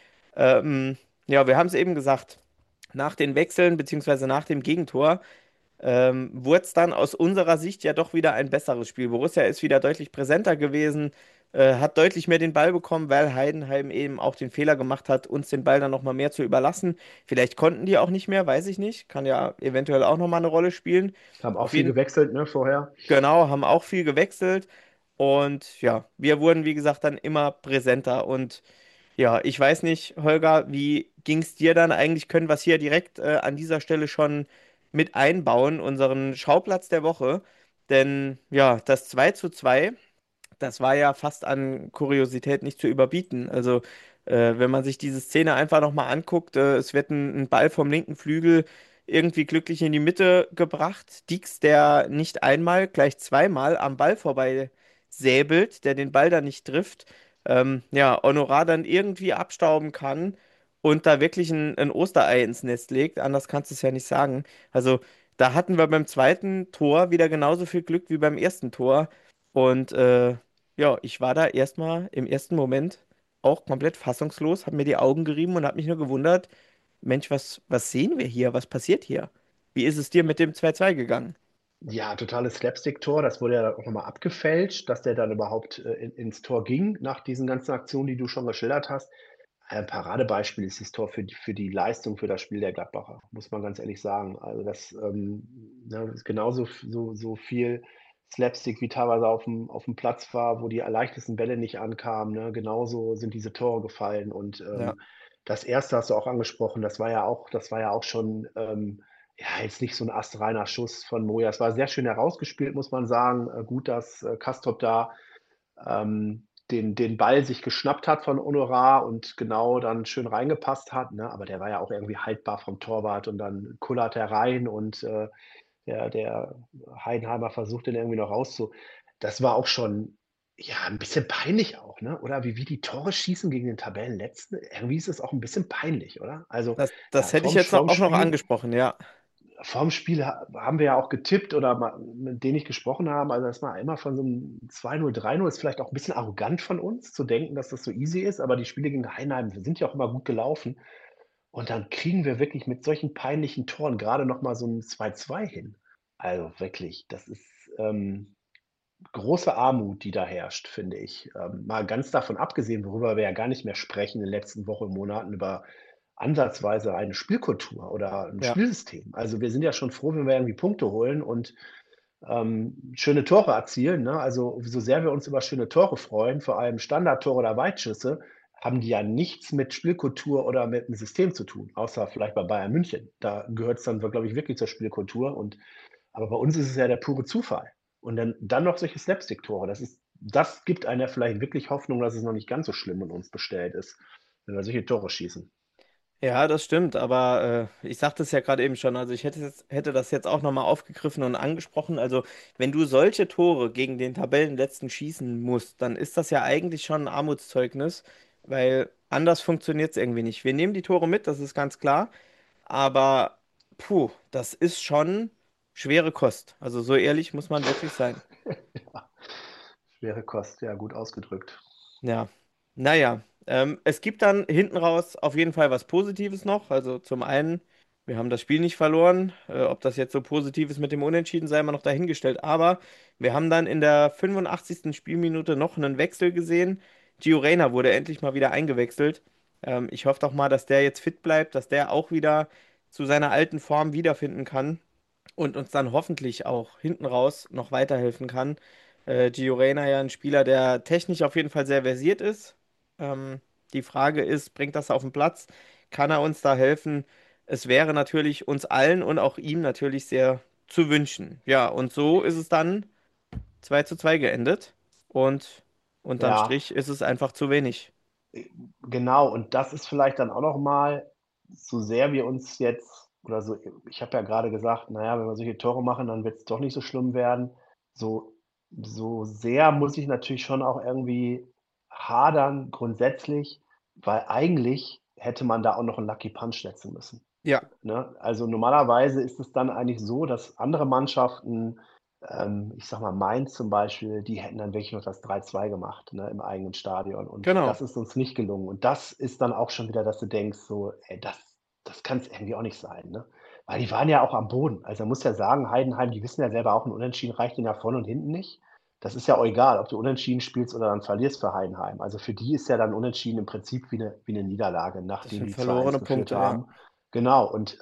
Ähm, ja, wir haben es eben gesagt, nach den Wechseln beziehungsweise nach dem Gegentor wurde es dann aus unserer Sicht ja doch wieder ein besseres Spiel. Borussia ist wieder deutlich präsenter gewesen, hat deutlich mehr den Ball bekommen, weil Heidenheim eben auch den Fehler gemacht hat, uns den Ball dann nochmal mehr zu überlassen. Vielleicht konnten die auch nicht mehr, weiß ich nicht. Kann ja eventuell auch nochmal eine Rolle spielen. Haben auch Auf viel jeden gewechselt, ne, vorher. Genau, haben auch viel gewechselt. Und ja, wir wurden, wie gesagt, dann immer präsenter. Und ja, ich weiß nicht, Holger, wie ging es dir dann eigentlich? Können wir es hier direkt an dieser Stelle schon mit einbauen, unseren Schauplatz der Woche? Denn ja, das 2:2, das war ja fast an Kuriosität nicht zu überbieten. Also, wenn man sich diese Szene einfach nochmal anguckt, es wird ein Ball vom linken Flügel irgendwie glücklich in die Mitte gebracht. Dix, der nicht einmal, gleich zweimal am Ball vorbei säbelt, der den Ball dann nicht trifft. Ja, Honorar dann irgendwie abstauben kann und da wirklich ein Osterei ins Nest legt. Anders kannst du es ja nicht sagen. Also, da hatten wir beim zweiten Tor wieder genauso viel Glück wie beim ersten Tor. Und ja, ich war da erstmal im ersten Moment auch komplett fassungslos, habe mir die Augen gerieben und habe mich nur gewundert, Mensch, was sehen wir hier? Was passiert hier? Wie ist es dir mit dem 2:2 gegangen? Ja, totales Slapstick-Tor. Das wurde ja dann auch nochmal abgefälscht, dass der dann überhaupt ins Tor ging, nach diesen ganzen Aktionen, die du schon geschildert hast. Ein Paradebeispiel ist das Tor für die Leistung, für das Spiel der Gladbacher, muss man ganz ehrlich sagen. Also das ne, ist genauso so viel Slapstick, wie teilweise auf dem Platz war, wo die leichtesten Bälle nicht ankamen. Ne? Genauso sind diese Tore gefallen. Und Ja, das erste hast du auch angesprochen, das war ja auch schon ja, jetzt nicht so ein astreiner Schuss von Moja. Es war sehr schön herausgespielt, muss man sagen. Gut, dass Castrop da den Ball sich geschnappt hat von Honorar und genau dann schön reingepasst hat, ne? Aber der war ja auch irgendwie haltbar vom Torwart und dann kullert er rein und der Heidenheimer versucht den irgendwie noch das war auch schon, ja, ein bisschen peinlich auch, ne? Oder wie die Tore schießen gegen den Tabellenletzten. Irgendwie ist es auch ein bisschen peinlich, oder? Also, das hätte ich vorm jetzt vorm auch noch Spiel angesprochen, ja. vorm Spiel haben wir ja auch getippt oder mit denen ich gesprochen habe. Also, dass man immer von so einem 2:0, 3:0 ist vielleicht auch ein bisschen arrogant von uns zu denken, dass das so easy ist. Aber die Spiele gegen Heidenheim sind ja auch immer gut gelaufen. Und dann kriegen wir wirklich mit solchen peinlichen Toren gerade noch mal so ein 2:2 hin. Also wirklich, das ist große Armut, die da herrscht, finde ich. Mal ganz davon abgesehen, worüber wir ja gar nicht mehr sprechen in den letzten Wochen und Monaten, über ansatzweise eine Spielkultur oder ein Ja. Spielsystem. Also wir sind ja schon froh, wenn wir irgendwie Punkte holen und schöne Tore erzielen. Ne? Also so sehr wir uns über schöne Tore freuen, vor allem Standardtore oder Weitschüsse, haben die ja nichts mit Spielkultur oder mit einem System zu tun, außer vielleicht bei Bayern München. Da gehört es dann, glaube ich, wirklich zur Spielkultur. Aber bei uns ist es ja der pure Zufall. Und dann noch solche Slapstick-Tore. Das gibt einem ja vielleicht wirklich Hoffnung, dass es noch nicht ganz so schlimm in uns bestellt ist, wenn wir solche Tore schießen. Ja, das stimmt, aber ich sagte es ja gerade eben schon, also hätte das jetzt auch nochmal aufgegriffen und angesprochen. Also, wenn du solche Tore gegen den Tabellenletzten schießen musst, dann ist das ja eigentlich schon ein Armutszeugnis, weil anders funktioniert es irgendwie nicht. Wir nehmen die Tore mit, das ist ganz klar, aber puh, das ist schon schwere Kost. Also, so ehrlich muss man wirklich sein. Ja, schwere Kost, ja, gut ausgedrückt. Ja, naja, es gibt dann hinten raus auf jeden Fall was Positives noch. Also zum einen, wir haben das Spiel nicht verloren. Ob das jetzt so positiv ist mit dem Unentschieden, sei mal noch dahingestellt. Aber wir haben dann in der 85. Spielminute noch einen Wechsel gesehen. Gio Reyna wurde endlich mal wieder eingewechselt. Ich hoffe doch mal, dass der jetzt fit bleibt, dass der auch wieder zu seiner alten Form wiederfinden kann und uns dann hoffentlich auch hinten raus noch weiterhelfen kann. Gio Reyna ja ein Spieler, der technisch auf jeden Fall sehr versiert ist. Die Frage ist, bringt das auf den Platz? Kann er uns da helfen? Es wäre natürlich uns allen und auch ihm natürlich sehr zu wünschen. Ja, und so ist es dann 2:2 geendet und unterm Ja, Strich ist es einfach zu wenig. genau. Und das ist vielleicht dann auch noch mal, so sehr wir uns jetzt oder so ich habe ja gerade gesagt, na ja, wenn wir solche Tore machen, dann wird es doch nicht so schlimm werden. So so sehr muss ich natürlich schon auch irgendwie hadern grundsätzlich, weil eigentlich hätte man da auch noch 'n Lucky Punch setzen müssen. Ja, Ne? Also, normalerweise ist es dann eigentlich so, dass andere Mannschaften, ich sage mal, Mainz zum Beispiel, die hätten dann wirklich noch das 3:2 gemacht, ne, im eigenen Stadion und genau. das ist uns nicht gelungen. Und das ist dann auch schon wieder, dass du denkst so: „Ey, das kann's irgendwie auch nicht sein", ne? Weil die waren ja auch am Boden. Also, man muss ja sagen, Heidenheim, die wissen ja selber auch, 'n Unentschieden reicht denen ja vorne und hinten nicht. Das ist ja auch egal, ob du unentschieden spielst oder dann verlierst für Heidenheim. Also, für die ist ja dann Unentschieden im Prinzip wie 'ne Niederlage, Das nachdem sind die 2:1 verlorene geführt Punkte, ja. haben. Genau, und,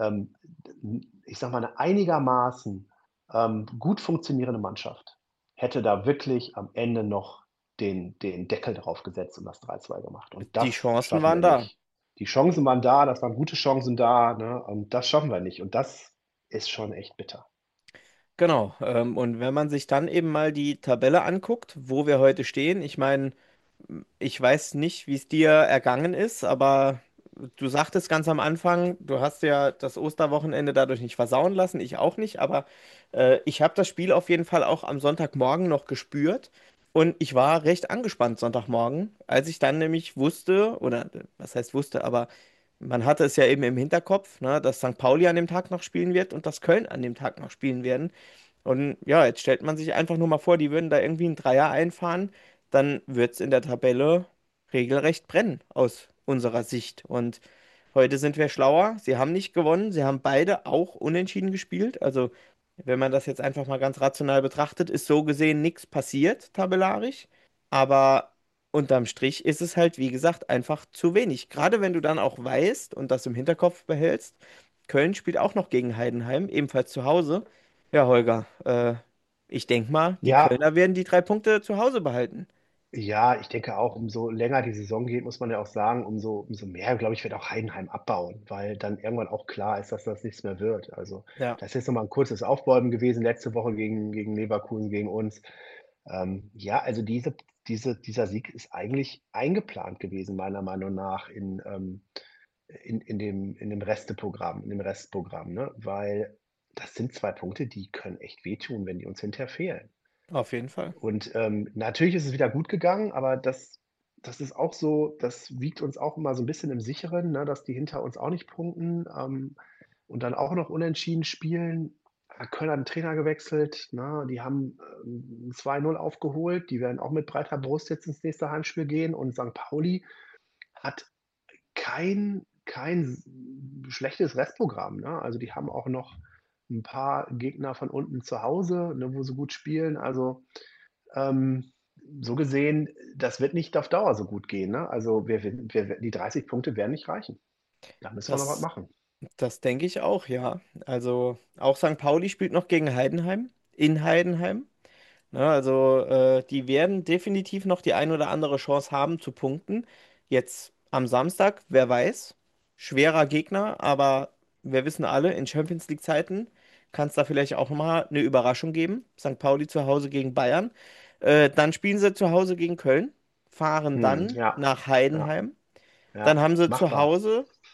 ich sage mal, 'ne einigermaßen, gut funktionierende Mannschaft hätte da wirklich am Ende noch den Deckel drauf gesetzt und das 3:2 gemacht. Und Die das Chancen schaffen waren wir da. nicht. Die Chancen waren da, das waren gute Chancen da, ne, und das schaffen wir nicht. Und das ist schon echt bitter. Genau. Und wenn man sich dann eben mal die Tabelle anguckt, wo wir heute stehen, ich meine, ich weiß nicht, wie es dir ergangen ist, aber du sagtest ganz am Anfang, du hast ja das Osterwochenende dadurch nicht versauen lassen, ich auch nicht, aber ich habe das Spiel auf jeden Fall auch am Sonntagmorgen noch gespürt und ich war recht angespannt Sonntagmorgen, als ich dann nämlich wusste, oder was heißt wusste, aber man hatte es ja eben im Hinterkopf, ne, dass St. Pauli an dem Tag noch spielen wird und dass Köln an dem Tag noch spielen werden. Und ja, jetzt stellt man sich einfach nur mal vor, die würden da irgendwie einen Dreier einfahren, dann wird es in der Tabelle regelrecht brennen aus unserer Sicht. Und heute sind wir schlauer. Sie haben nicht gewonnen. Sie haben beide auch unentschieden gespielt. Also, wenn man das jetzt einfach mal ganz rational betrachtet, ist so gesehen nichts passiert, tabellarisch. Aber unterm Strich ist es halt, wie gesagt, einfach zu wenig. Gerade wenn du dann auch weißt und das im Hinterkopf behältst, Köln spielt auch noch gegen Heidenheim, ebenfalls zu Hause. Ja, Holger, ich denke mal, die Ja, Kölner werden die 3 Punkte zu Hause behalten. ja, ich denke auch, umso länger die Saison geht, muss man ja auch sagen, umso mehr, glaube ich, wird auch Heidenheim abbauen, weil dann irgendwann auch klar ist, dass das nichts mehr wird. Also, Ja. das ist jetzt noch mal 'n kurzes Aufbäumen gewesen letzte Woche gegen Leverkusen, gegen uns. Ja, also dieser Sieg ist eigentlich eingeplant gewesen, meiner Meinung nach in dem Restprogramm, ne? Weil das sind 2 Punkte, die können echt wehtun, wenn die uns hinterher fehlen. Auf jeden Fall. Und, natürlich ist es wieder gut gegangen, aber das ist auch so, das wiegt uns auch immer so 'n bisschen im Sicheren, ne, dass die hinter uns auch nicht punkten, und dann auch noch unentschieden spielen. Köln hat 'n Trainer gewechselt, ne? Die haben, 2:0 aufgeholt. Die werden auch mit breiter Brust jetzt ins nächste Heimspiel gehen und St. Pauli hat kein schlechtes Restprogramm, ne? Also, die haben auch noch 'n paar Gegner von unten zu Hause, ne, wo sie gut spielen. Also, ähm, so gesehen, das wird nicht auf Dauer so gut gehen, ne? Also, wir die 30 Punkte werden nicht reichen. Da müssen wir noch was Das, machen. das denke ich auch, ja. Also auch St. Pauli spielt noch gegen Heidenheim, in Heidenheim. Ne, also die werden definitiv noch die ein oder andere Chance haben zu punkten. Jetzt am Samstag, wer weiß, schwerer Gegner, aber wir wissen alle, in Champions League Zeiten kann es da vielleicht auch mal eine Überraschung geben. St. Pauli zu Hause gegen Bayern. Dann spielen sie zu Hause gegen Köln, fahren dann Ja, nach ja, Heidenheim. Dann ja, haben sie zu machbar. Hause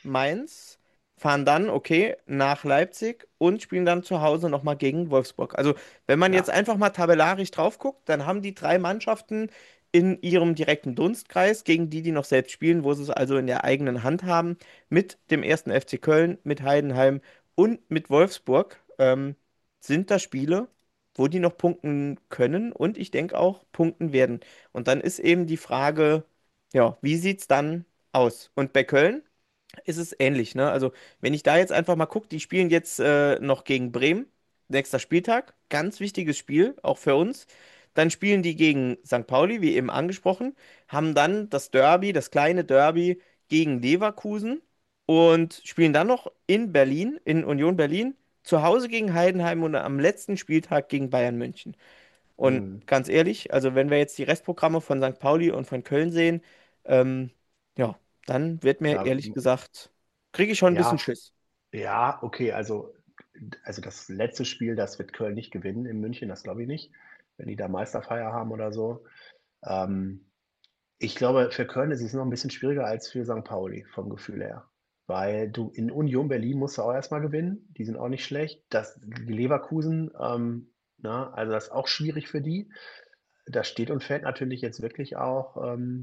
Mainz, fahren dann, okay, nach Leipzig und spielen dann zu Hause nochmal gegen Wolfsburg. Also, wenn man jetzt Ja. einfach mal tabellarisch drauf guckt, dann haben die drei Mannschaften in ihrem direkten Dunstkreis, gegen die noch selbst spielen, wo sie es also in der eigenen Hand haben, mit dem ersten FC Köln, mit Heidenheim und mit Wolfsburg, sind da Spiele, wo die noch punkten können und ich denke auch punkten werden. Und dann ist eben die Frage, ja, wie sieht es dann aus? Und bei Köln ist es ähnlich, ne? Also, wenn ich da jetzt einfach mal gucke, die spielen jetzt noch gegen Bremen, nächster Spieltag, ganz wichtiges Spiel, auch für uns. Dann spielen die gegen St. Pauli, wie eben angesprochen, haben dann das Derby, das kleine Derby gegen Leverkusen und spielen dann noch in Berlin, in Union Berlin, zu Hause gegen Heidenheim und am letzten Spieltag gegen Bayern München. Und Mhm. ganz ehrlich, also wenn wir jetzt die Restprogramme von St. Pauli und von Köln sehen, ähm, ja, dann wird mir Da, ehrlich gesagt, kriege ich schon ein bisschen ja, Schiss. ja, okay, also das letzte Spiel, das wird Köln nicht gewinnen in München, das glaube ich nicht, wenn die da Meisterfeier haben oder so. Ähm, Ich glaube, für Köln ist es noch ein bisschen schwieriger als für St. Pauli vom Gefühl her, weil du in Union Berlin musst du auch erst mal gewinnen, die sind auch nicht schlecht. Die Leverkusen, ne, also das ist auch schwierig für die. Das steht und fällt natürlich jetzt wirklich auch,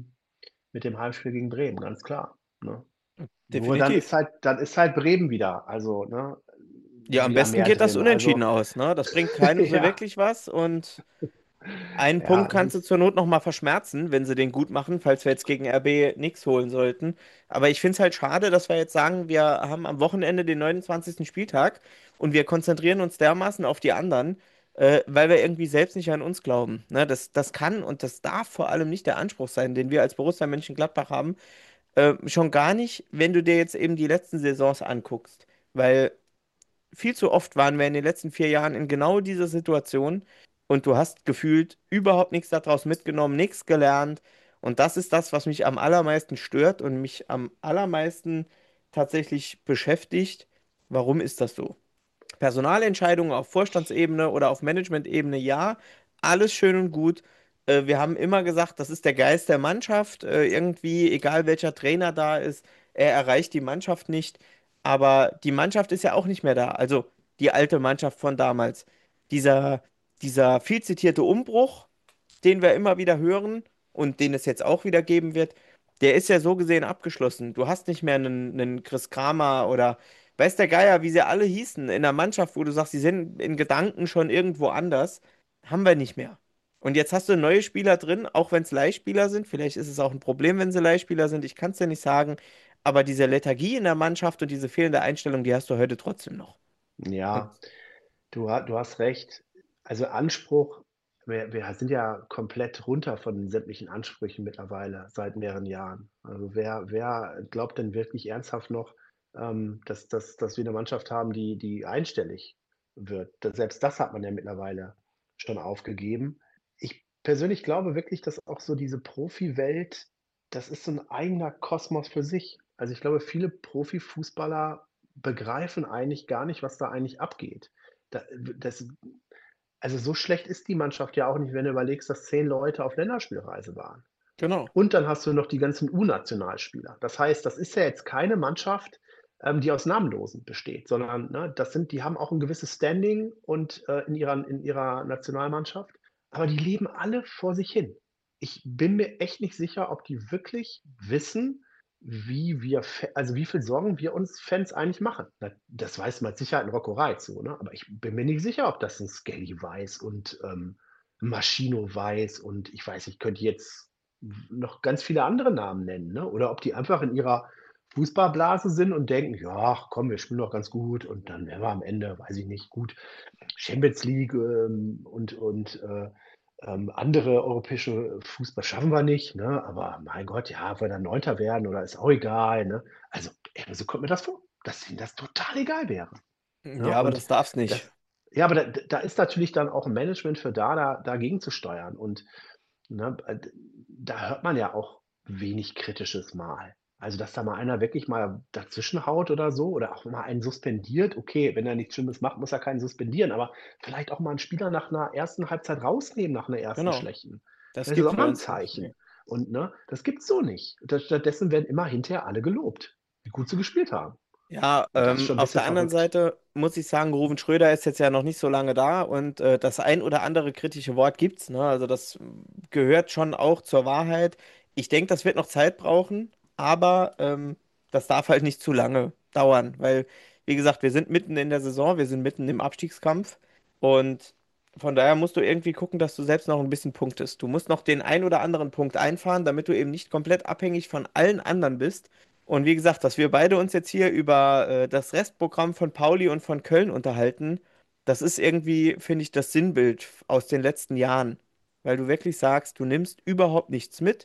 mit dem Heimspiel gegen Bremen, ganz klar, ne? Nur Definitiv. dann ist halt Bremen wieder, also, ne, Ja, am wieder besten mehr geht das drin. unentschieden Also, aus, ne? Das bringt keinem so ja, wirklich was und einen ja, Punkt das kannst du ist zur Not nochmal verschmerzen, wenn sie den gut machen, falls wir jetzt gegen RB nichts holen sollten. Aber ich finde es halt schade, dass wir jetzt sagen, wir haben am Wochenende den 29. Spieltag und wir konzentrieren uns dermaßen auf die anderen, weil wir irgendwie selbst nicht an uns glauben. Ne? Das kann und das darf vor allem nicht der Anspruch sein, den wir als Borussia Mönchengladbach haben. Schon gar nicht, wenn du dir jetzt eben die letzten Saisons anguckst. Weil viel zu oft waren wir in den letzten 4 Jahren in genau dieser Situation und du hast gefühlt überhaupt nichts daraus mitgenommen, nichts gelernt. Und das ist das, was mich am allermeisten stört und mich am allermeisten tatsächlich beschäftigt. Warum ist das so? Personalentscheidungen auf Vorstandsebene oder auf Managementebene, ja, alles schön und gut. Wir haben immer gesagt, das ist der Geist der Mannschaft. Irgendwie, egal welcher Trainer da ist, er erreicht die Mannschaft nicht. Aber die Mannschaft ist ja auch nicht mehr da. Also die alte Mannschaft von damals. Dieser, dieser viel zitierte Umbruch, den wir immer wieder hören und den es jetzt auch wieder geben wird, der ist ja so gesehen abgeschlossen. Du hast nicht mehr einen Chris Kramer oder weiß der Geier, wie sie alle hießen in der Mannschaft, wo du sagst, sie sind in Gedanken schon irgendwo anders. Haben wir nicht mehr. Und jetzt hast du neue Spieler drin, auch wenn es Leihspieler sind. Vielleicht ist es auch ein Problem, wenn sie Leihspieler sind. Ich kann es dir nicht sagen. Aber diese Lethargie in der Mannschaft und diese fehlende Einstellung, die hast du heute trotzdem noch. Und ja, du hast recht. Also Anspruch, wir sind ja komplett runter von den sämtlichen Ansprüchen mittlerweile seit mehreren Jahren. Also wer glaubt denn wirklich ernsthaft noch, dass wir eine Mannschaft haben, die einstellig wird? Selbst das hat man ja mittlerweile schon aufgegeben. Ich persönlich glaube wirklich, dass auch so diese Profiwelt, das ist so ein eigener Kosmos für sich. Also, ich glaube, viele Profifußballer begreifen eigentlich gar nicht, was da eigentlich abgeht. Da das Also, so schlecht ist die Mannschaft ja auch nicht, wenn du überlegst, dass 10 Leute auf Länderspielreise waren. genau. Und dann hast du noch die ganzen U-Nationalspieler. Das heißt, das ist ja jetzt keine Mannschaft, die aus Namenlosen besteht, sondern, ne, die haben auch ein gewisses Standing und, in ihrer Nationalmannschaft, aber die leben alle vor sich hin. Ich bin mir echt nicht sicher, ob die wirklich wissen, wie viel Sorgen wir uns Fans eigentlich machen. Das weiß mit Sicherheit 'n Rocco Reitz so, ne? Aber ich bin mir nicht sicher, ob das 'n Skelly weiß und, Maschino weiß und ich weiß, ich könnte jetzt noch ganz viele andere Namen nennen, ne? Oder ob die einfach in ihrer Fußballblase sind und denken: „Ja, ach komm, wir spielen doch ganz gut und dann werden wir am Ende, weiß ich nicht, gut, Champions League, andere europäische Fußball schaffen wir nicht, ne? Aber mein Gott, ja, ob wir dann Neunter werden oder ist auch egal, ne?“ Also, so kommt mir das vor, dass ihnen das total egal wäre, ne? Ja, aber Und das darf's nicht. das ja, aber da ist natürlich dann auch 'n Management für dagegen zu steuern und, ne, da hört man ja auch wenig Kritisches mal. Also, dass da mal einer wirklich mal dazwischenhaut oder so oder auch mal einen suspendiert. Okay, wenn er nichts Schlimmes macht, muss er keinen suspendieren, aber vielleicht auch mal 'n Spieler nach 'ner ersten Halbzeit rausnehmen, nach 'ner ersten Genau. schlechten. Das Das ist gibt's auch bei mal 'n uns nicht. Nee. Zeichen. Und, ne, das gibt's so nicht. Stattdessen werden immer hinterher alle gelobt. wie gut sie gespielt haben. Ja, Und das ist schon ein auf bisschen der anderen verrückt. Seite muss ich sagen, Ruven Schröder ist jetzt ja noch nicht so lange da und das ein oder andere kritische Wort gibt's, ne? Also das gehört schon auch zur Wahrheit. Ich denke, das wird noch Zeit brauchen, aber das darf halt nicht zu lange dauern, weil, wie gesagt, wir sind mitten in der Saison, wir sind mitten im Abstiegskampf und von daher musst du irgendwie gucken, dass du selbst noch ein bisschen punktest. Du musst noch den ein oder anderen Punkt einfahren, damit du eben nicht komplett abhängig von allen anderen bist. Und wie gesagt, dass wir beide uns jetzt hier über das Restprogramm von Pauli und von Köln unterhalten, das ist irgendwie, finde ich, das Sinnbild aus den letzten Jahren. Weil du wirklich sagst, du nimmst überhaupt nichts mit.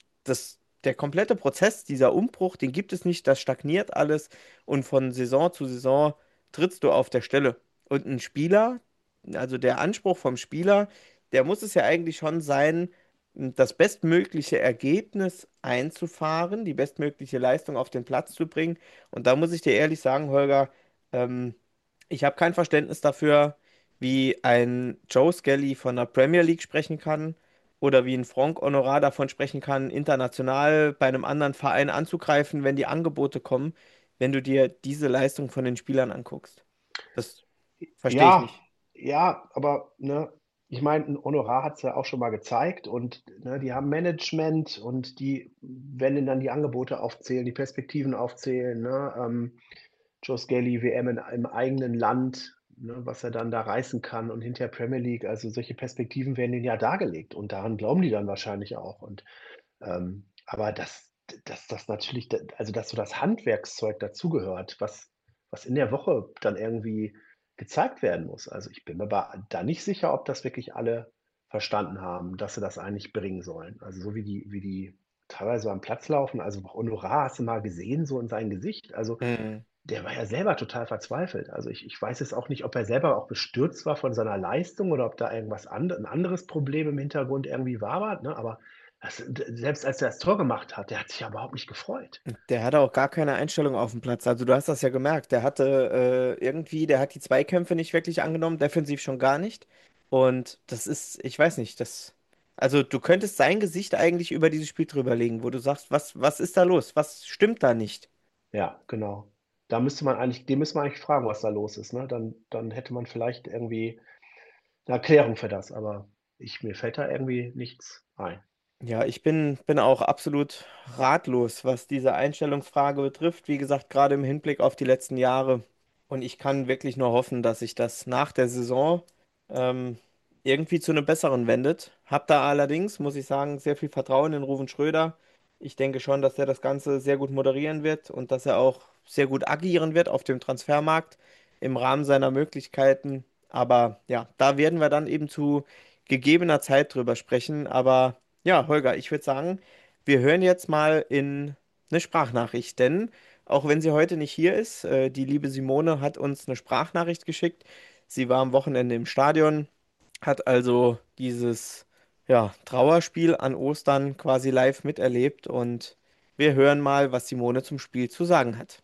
Der komplette Prozess, dieser Umbruch, den gibt es nicht, das stagniert alles und von Saison zu Saison trittst du auf der Stelle. Und ein Spieler, also der Anspruch vom Spieler, der muss es ja eigentlich schon sein, das bestmögliche Ergebnis einzufahren, die bestmögliche Leistung auf den Platz zu bringen. Und da muss ich dir ehrlich sagen, Holger, ähm, ich habe kein Verständnis dafür, wie ein Joe Skelly von der Premier League sprechen kann oder wie ein Franck Honorat davon sprechen kann, international bei einem anderen Verein anzugreifen, wenn die Angebote kommen, wenn du dir diese Leistung von den Spielern anguckst. Das verstehe ich Ja, nicht. ja, aber ne, ich meine, ein Honorar hat es ja auch schon mal gezeigt und ne, die haben Management und die, wenn ihnen dann die Angebote aufzählen, die Perspektiven aufzählen, ne, Joe Skelly, WM im eigenen Land, ne, was er dann da reißen kann und hinterher Premier League, also solche Perspektiven werden denen ja dargelegt und daran glauben die dann wahrscheinlich auch. Und aber dass das natürlich, also dass so das Handwerkszeug dazugehört, was in der Woche dann irgendwie gezeigt werden muss. Also ich bin mir da nicht sicher, ob das wirklich alle verstanden haben, dass sie das eigentlich bringen sollen. Also so wie die teilweise am Platz laufen, also Honorar hast du mal gesehen, so in sein Gesicht. Also Mhm. der war ja selber total verzweifelt. Also ich weiß jetzt auch nicht, ob er selber auch bestürzt war von seiner Leistung oder ob da irgendwas ein anderes Problem im Hintergrund irgendwie war, ne? Aber selbst als er das Tor gemacht hat, der hat sich ja überhaupt nicht gefreut. Der hatte auch gar keine Einstellung auf dem Platz. Also du hast das ja gemerkt. Der hat die Zweikämpfe nicht wirklich angenommen, defensiv schon gar nicht. Und das ist, ich weiß nicht, also du könntest sein Gesicht eigentlich über dieses Spiel drüber legen, wo du sagst, was ist da los? Was stimmt da nicht? Ja, genau. Den müsste man eigentlich fragen, was da los ist, ne? Dann hätte man vielleicht irgendwie eine Erklärung für das, aber mir fällt da irgendwie nichts ein. Ja, ich bin auch absolut ratlos, was diese Einstellungsfrage betrifft. Wie gesagt, gerade im Hinblick auf die letzten Jahre. Und ich kann wirklich nur hoffen, dass sich das nach der Saison ähm, irgendwie zu einem Besseren wendet. Hab da allerdings, muss ich sagen, sehr viel Vertrauen in Ruven Schröder. Ich denke schon, dass er das Ganze sehr gut moderieren wird und dass er auch sehr gut agieren wird auf dem Transfermarkt im Rahmen seiner Möglichkeiten. Aber ja, da werden wir dann eben zu gegebener Zeit drüber sprechen. Aber ja, Holger, ich würde sagen, wir hören jetzt mal in eine Sprachnachricht, denn auch wenn sie heute nicht hier ist, die liebe Simone hat uns eine Sprachnachricht geschickt. Sie war am Wochenende im Stadion, hat also dieses ja, Trauerspiel an Ostern quasi live miterlebt und wir hören mal, was Simone zum Spiel zu sagen hat.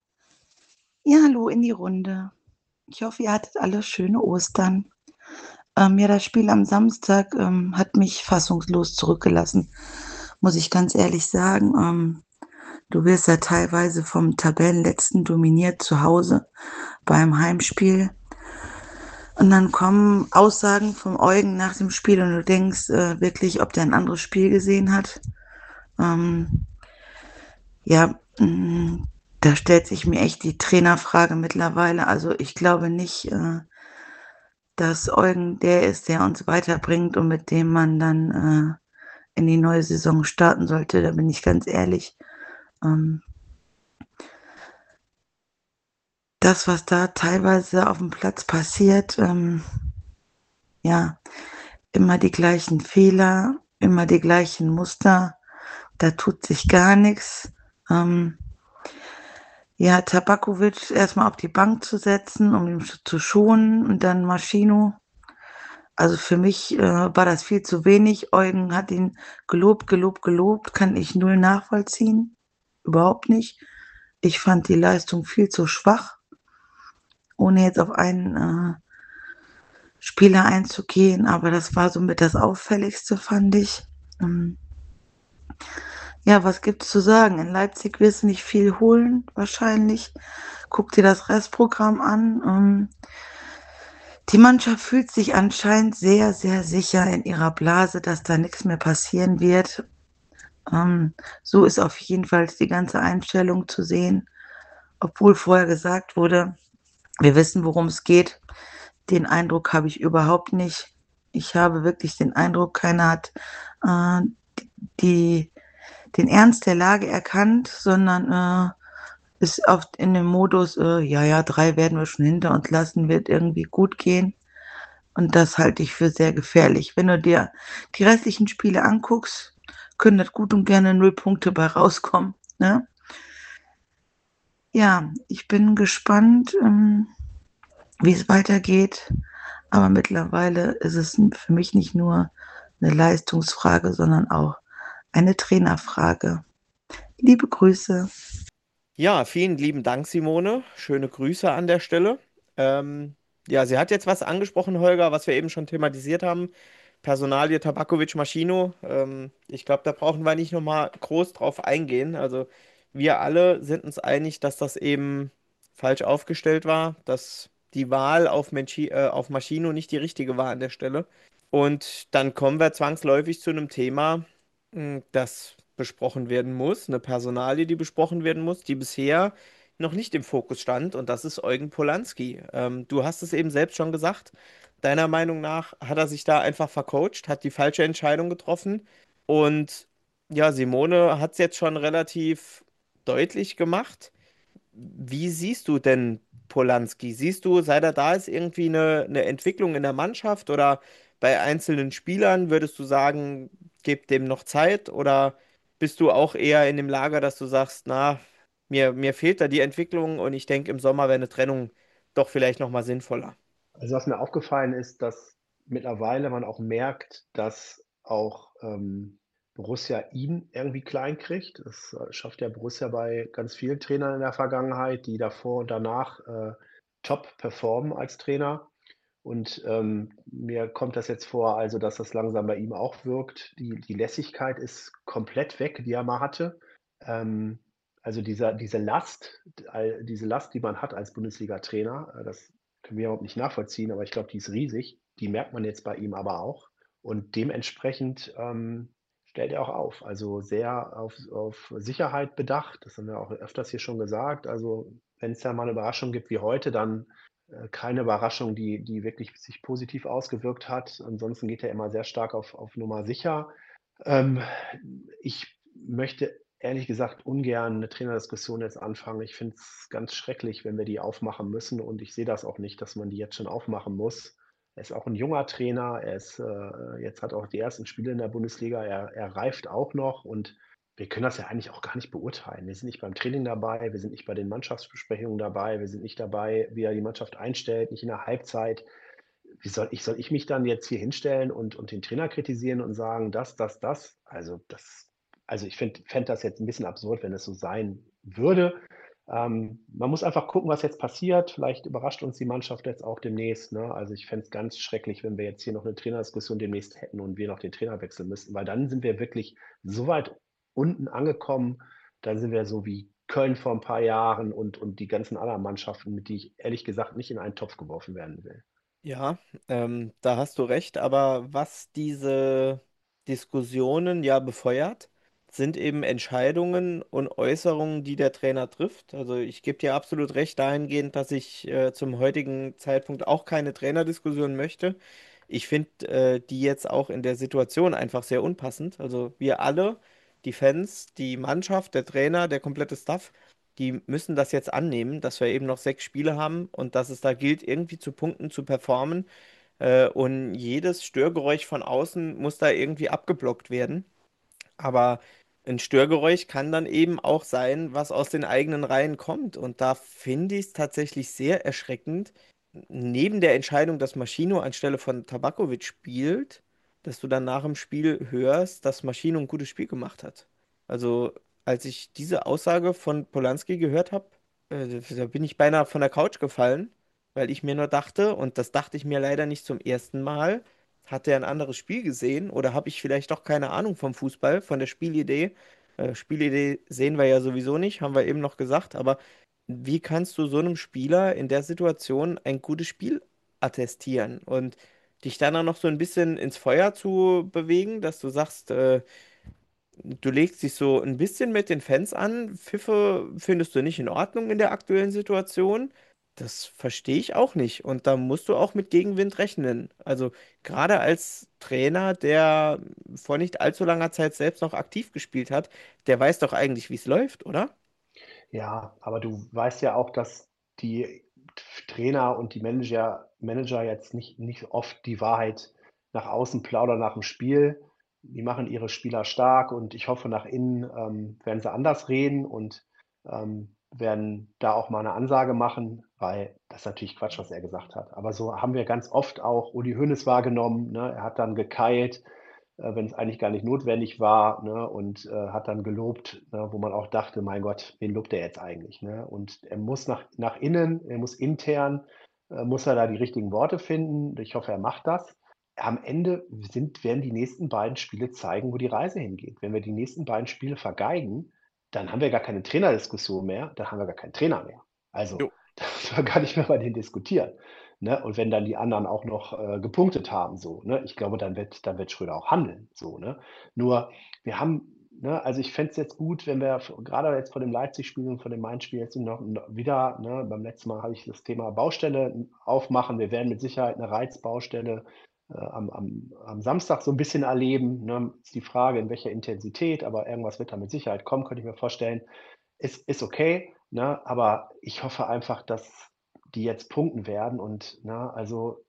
Ja, hallo in die Runde. Ich hoffe, ihr hattet alle schöne Ostern. Ja, das Spiel am Samstag hat mich fassungslos zurückgelassen, muss ich ganz ehrlich sagen. Du wirst ja teilweise vom Tabellenletzten dominiert zu Hause beim Heimspiel. Und dann kommen Aussagen vom Eugen nach dem Spiel und du denkst wirklich, ob der ein anderes Spiel gesehen hat. Ja, da stellt sich mir echt die Trainerfrage mittlerweile. Also ich glaube nicht, dass Eugen der ist, der uns weiterbringt und mit dem man dann in die neue Saison starten sollte. Da bin ich ganz ehrlich. Das, was da teilweise auf dem Platz passiert, ja, immer die gleichen Fehler, immer die gleichen Muster. Da tut sich gar nichts. Ja, Tabakovic erstmal auf die Bank zu setzen, um ihn zu schonen und dann Maschino. Also für mich war das viel zu wenig. Eugen hat ihn gelobt, kann ich null nachvollziehen. Überhaupt nicht. Ich fand die Leistung viel zu schwach, ohne jetzt auf einen Spieler einzugehen, aber das war somit das Auffälligste, fand ich. Ja, was gibt's zu sagen? In Leipzig wirst du nicht viel holen, wahrscheinlich. Guck dir das Restprogramm an. Die Mannschaft fühlt sich anscheinend sehr, sehr sicher in ihrer Blase, dass da nichts mehr passieren wird. So ist auf jeden Fall die ganze Einstellung zu sehen, obwohl vorher gesagt wurde, wir wissen, worum es geht. Den Eindruck habe ich überhaupt nicht. Ich habe wirklich den Eindruck, keiner hat äh, die, den Ernst der Lage erkannt, sondern ist oft in dem Modus, ja, 3 werden wir schon hinter uns lassen, wird irgendwie gut gehen. Und das halte ich für sehr gefährlich. Wenn du dir die restlichen Spiele anguckst, können das gut und gerne 0 Punkte bei rauskommen. Ne? Ja, ich bin gespannt, wie es weitergeht. Aber mittlerweile ist es für mich nicht nur eine Leistungsfrage, sondern auch eine Trainerfrage. Liebe Grüße. Ja, vielen lieben Dank, Simone. Schöne Grüße an der Stelle. Ja, sie hat jetzt was angesprochen, Holger, was wir eben schon thematisiert haben. Personalie Tabakovic-Maschino. Ich glaube, da brauchen wir nicht nochmal groß drauf eingehen. Also wir alle sind uns einig, dass das eben falsch aufgestellt war, dass die Wahl auf Maschino nicht die richtige war an der Stelle. Und dann kommen wir zwangsläufig zu einem Thema, das besprochen werden muss, eine Personalie, die besprochen werden muss, die bisher noch nicht im Fokus stand, und das ist Eugen Polanski. Du hast es eben selbst schon gesagt. Deiner Meinung nach hat er sich da einfach vercoacht, hat die falsche Entscheidung getroffen, und ja, Simone hat es jetzt schon relativ deutlich gemacht. Wie siehst du denn Polanski? Siehst du, seit er da ist, irgendwie eine Entwicklung in der Mannschaft, oder bei einzelnen Spielern würdest du sagen, gebt dem noch Zeit, oder bist du auch eher in dem Lager, dass du sagst, na, mir fehlt da die Entwicklung und ich denke, im Sommer wäre eine Trennung doch vielleicht nochmal sinnvoller? Also was mir aufgefallen ist, dass mittlerweile man auch merkt, dass auch Borussia ihn irgendwie klein kriegt. Das schafft ja Borussia bei ganz vielen Trainern in der Vergangenheit, die davor und danach top performen als Trainer. Und mir kommt das jetzt vor, also dass das langsam bei ihm auch wirkt. Die Lässigkeit ist komplett weg, die er mal hatte. Also diese Last, die man hat als Bundesliga-Trainer, das können wir überhaupt nicht nachvollziehen, aber ich glaube, die ist riesig. Die merkt man jetzt bei ihm aber auch. Und dementsprechend stellt er auch auf. Also sehr auf Sicherheit bedacht. Das haben wir auch öfters hier schon gesagt. Also wenn es da mal eine Überraschung gibt wie heute, dann keine Überraschung, die wirklich sich positiv ausgewirkt hat. Ansonsten geht er immer sehr stark auf Nummer sicher. Ähm, Ich möchte ehrlich gesagt ungern eine Trainerdiskussion jetzt anfangen. Ich finde es ganz schrecklich, wenn wir die aufmachen müssen, und ich sehe das auch nicht, dass man die jetzt schon aufmachen muss. Er ist auch ein junger Trainer. Jetzt hat auch die ersten Spiele in der Bundesliga. Er reift auch noch, und wir können das ja eigentlich auch gar nicht beurteilen. Wir sind nicht beim Training dabei, wir sind nicht bei den Mannschaftsbesprechungen dabei, wir sind nicht dabei, wie er die Mannschaft einstellt, nicht in der Halbzeit. Soll ich mich dann jetzt hier hinstellen und den Trainer kritisieren und sagen, das? Also ich fände das jetzt ein bisschen absurd, wenn es so sein würde. Man muss einfach gucken, was jetzt passiert. Vielleicht überrascht uns die Mannschaft jetzt auch demnächst, ne? Also ich fände es ganz schrecklich, wenn wir jetzt hier noch eine Trainerdiskussion demnächst hätten und wir noch den Trainer wechseln müssten, weil dann sind wir wirklich so weit unten angekommen. Dann sind wir so wie Köln vor ein paar Jahren und die ganzen anderen Mannschaften, mit die ich ehrlich gesagt nicht in einen Topf geworfen werden will. Ja, da hast du recht, aber was diese Diskussionen ja befeuert, sind eben Entscheidungen und Äußerungen, die der Trainer trifft. Also ich gebe dir absolut recht dahingehend, dass ich zum heutigen Zeitpunkt auch keine Trainerdiskussion möchte. Ich finde die jetzt auch in der Situation einfach sehr unpassend. Also wir alle, die Fans, die Mannschaft, der Trainer, der komplette Staff, die müssen das jetzt annehmen, dass wir eben noch 6 Spiele haben und dass es da gilt, irgendwie zu punkten, zu performen. Und jedes Störgeräusch von außen muss da irgendwie abgeblockt werden. Aber ein Störgeräusch kann dann eben auch sein, was aus den eigenen Reihen kommt. Und da finde ich es tatsächlich sehr erschreckend, neben der Entscheidung, dass Maschino anstelle von Tabakovic spielt, dass du dann nach dem Spiel hörst, dass Maschino ein gutes Spiel gemacht hat. Also, als ich diese Aussage von Polanski gehört habe, da bin ich beinahe von der Couch gefallen, weil ich mir nur dachte, und das dachte ich mir leider nicht zum ersten Mal, hat er ein anderes Spiel gesehen oder habe ich vielleicht doch keine Ahnung vom Fußball, von der Spielidee? Spielidee sehen wir ja sowieso nicht, haben wir eben noch gesagt, aber wie kannst du so einem Spieler in der Situation ein gutes Spiel attestieren und dich dann auch noch so ein bisschen ins Feuer zu bewegen, dass du sagst, du legst dich so ein bisschen mit den Fans an. Pfiffe findest du nicht in Ordnung in der aktuellen Situation. Das verstehe ich auch nicht. Und da musst du auch mit Gegenwind rechnen. Also gerade als Trainer, der vor nicht allzu langer Zeit selbst noch aktiv gespielt hat, der weiß doch eigentlich, wie es läuft, oder? Ja, aber du weißt ja auch, dass die Trainer und die Manager jetzt nicht oft die Wahrheit nach außen plaudern nach dem Spiel. Die machen ihre Spieler stark und ich hoffe, nach innen, werden sie anders reden und, werden da auch mal eine Ansage machen, weil das ist natürlich Quatsch, was er gesagt hat. Aber so haben wir ganz oft auch Uli Hoeneß wahrgenommen, ne? Er hat dann gekeilt, wenn es eigentlich gar nicht notwendig war, ne, und, hat dann gelobt, ne, wo man auch dachte: „Mein Gott, wen lobt er jetzt eigentlich“, ne? Und er muss nach innen, er muss intern, muss er da die richtigen Worte finden. Ich hoffe, er macht das. Am Ende werden die nächsten beiden Spiele zeigen, wo die Reise hingeht. Wenn wir die nächsten beiden Spiele vergeigen, dann haben wir gar keine Trainerdiskussion mehr, dann haben wir gar keinen Trainer mehr. Also, Jo. da müssen wir gar nicht mehr über den diskutieren. Ne? Und wenn dann die anderen auch noch gepunktet haben, so, ne? Ich glaube, dann wird Schröder auch handeln, so, ne? Nur, wir haben, ne, also ich fände es jetzt gut, wenn wir gerade jetzt vor dem Leipzig-Spiel und vor dem Mainz-Spiel jetzt noch wieder, ne, beim letzten Mal habe ich das Thema Baustelle aufmachen. Wir werden mit Sicherheit eine Reizbaustelle am Samstag so ein bisschen erleben. Ne? Ist die Frage, in welcher Intensität, aber irgendwas wird da mit Sicherheit kommen, könnte ich mir vorstellen. Ist okay, ne? Aber ich hoffe einfach, dass die jetzt punkten werden und, ne, also